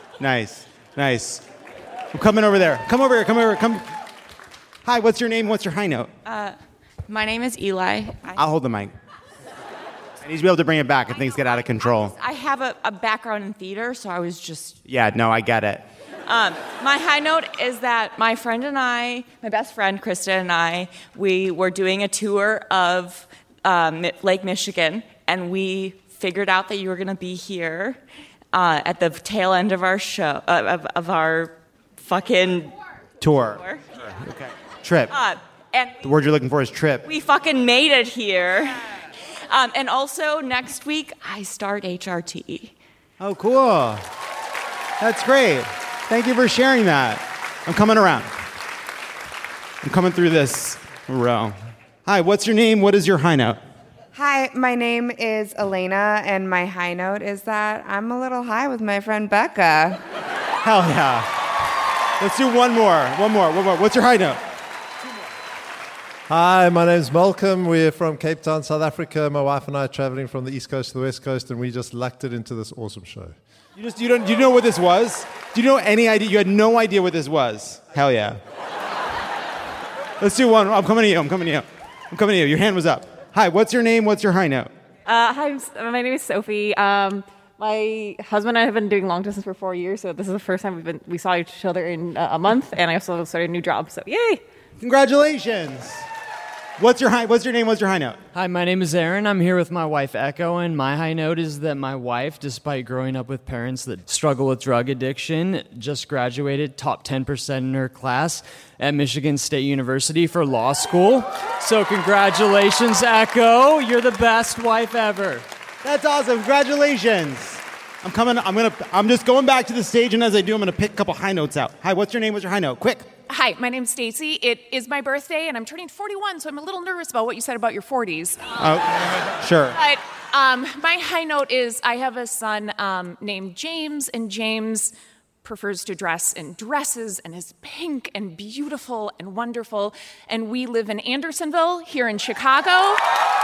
I'm coming over there. Come over here. Come. Hi, what's your name? What's your high note? My name is Eli. I'll hold the mic. I need to be able to bring it back if things get out of control. I have a background in theater, so I was just... Yeah, no, I get it. My high note is that my friend and I, my best friend Krista and I, we were doing a tour of Lake Michigan, and we figured out that you were going to be here at the tail end of our show, of our fucking Tour. Okay. Trip. And The word you're looking for is trip. we fucking made it here. And also, next week, I start HRT. Oh, cool. That's great. Thank you for sharing that. I'm coming around. I'm coming through this row. Hi, what's your name? What is your high note? Hi, my name is Elena, and my high note is that I'm a little high with my friend Becca. Hell yeah. Let's do one more. What's your high note? Hi, my name's Malcolm. We're from Cape Town, South Africa. My wife and I are traveling from the East Coast to the West Coast, and we just lucked it into this awesome show. You know what this was? Do you know any idea? You had no idea what this was. Hell yeah. Let's do one. I'm coming to you. Your hand was up. Hi, what's your name? What's your high note? Hi, my name is Sophie. My husband and I have been doing long distance for 4 years, so this is the first time we saw each other in a month, and I also started a new job, so yay! Congratulations! What's your name? What's your high note? Hi, my name is Aaron. I'm here with my wife, Echo, and my high note is that my wife, despite growing up with parents that struggle with drug addiction, just graduated top 10% in her class at Michigan State University for law school. So congratulations, Echo. You're the best wife ever. That's awesome. Congratulations. I'm just going back to the stage, and as I do, I'm going to pick a couple high notes out. Hi, what's your name? What's your high note? Quick. Hi, my name's Stacy. It is my birthday, and I'm turning 41, so I'm a little nervous about what you said about your 40s. Sure. But my high note is I have a son named James, and James prefers to dress in dresses and is pink and beautiful and wonderful. And we live in Andersonville here in Chicago.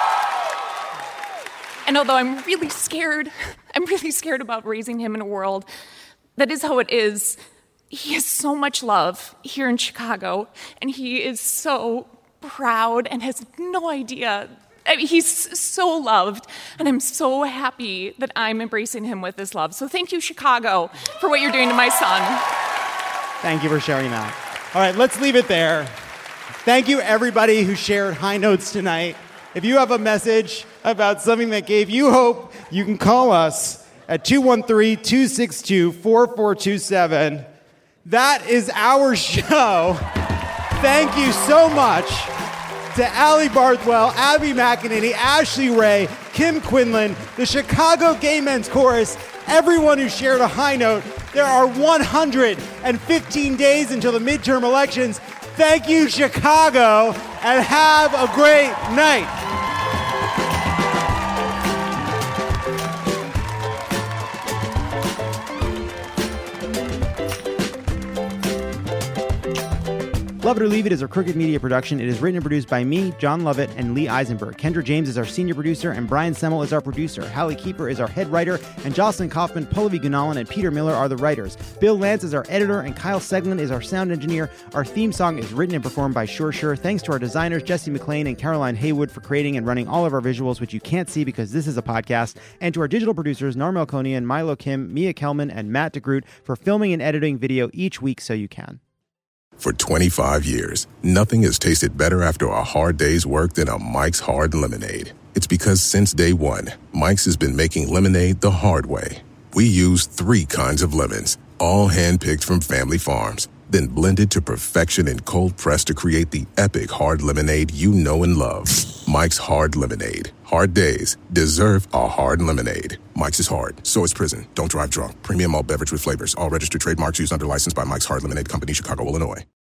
And although I'm really scared about raising him in a world that is how it is, he has so much love here in Chicago, and he is so proud and has no idea. I mean, he's so loved, and I'm so happy that I'm embracing him with this love. So thank you, Chicago, for what you're doing to my son. Thank you for sharing that. All right, let's leave it there. Thank you, everybody who shared high notes tonight. If you have a message about something that gave you hope, you can call us at 213-262-4427. That is our show. Thank you so much to Allie Barthwell, Abby McEnany, Ashley Ray, Kim Quinlan, the Chicago Gay Men's Chorus, everyone who shared a high note. There are 115 days until the midterm elections. Thank you, Chicago, and have a great night. Love It or Leave It is a Crooked Media production. It is written and produced by me, John Lovett, and Lee Eisenberg. Kendra James is our senior producer, and Brian Semmel is our producer. Hallie Keeper is our head writer, and Jocelyn Kaufman, Pallavi Gunalan, and Peter Miller are the writers. Bill Lance is our editor, and Kyle Seglin is our sound engineer. Our theme song is written and performed by Sure Sure. Thanks to our designers, Jesse McLean and Caroline Haywood, for creating and running all of our visuals, which you can't see because this is a podcast, and to our digital producers, Nar Melkonian, Milo Kim, Mia Kelman, and Matt DeGroot for filming and editing video each week so you can. For 25 years, nothing has tasted better after a hard day's work than a Mike's Hard Lemonade. It's because since day one, Mike's has been making lemonade the hard way. We use 3 kinds of lemons, all hand-picked from family farms, then blended to perfection and cold-pressed to create the epic hard lemonade you know and love. Mike's Hard Lemonade. Hard days deserve a hard lemonade. Mike's is hard, so is prison. Don't drive drunk. Premium malt beverage with flavors. All registered trademarks used under license by Mike's Hard Lemonade Company, Chicago, Illinois.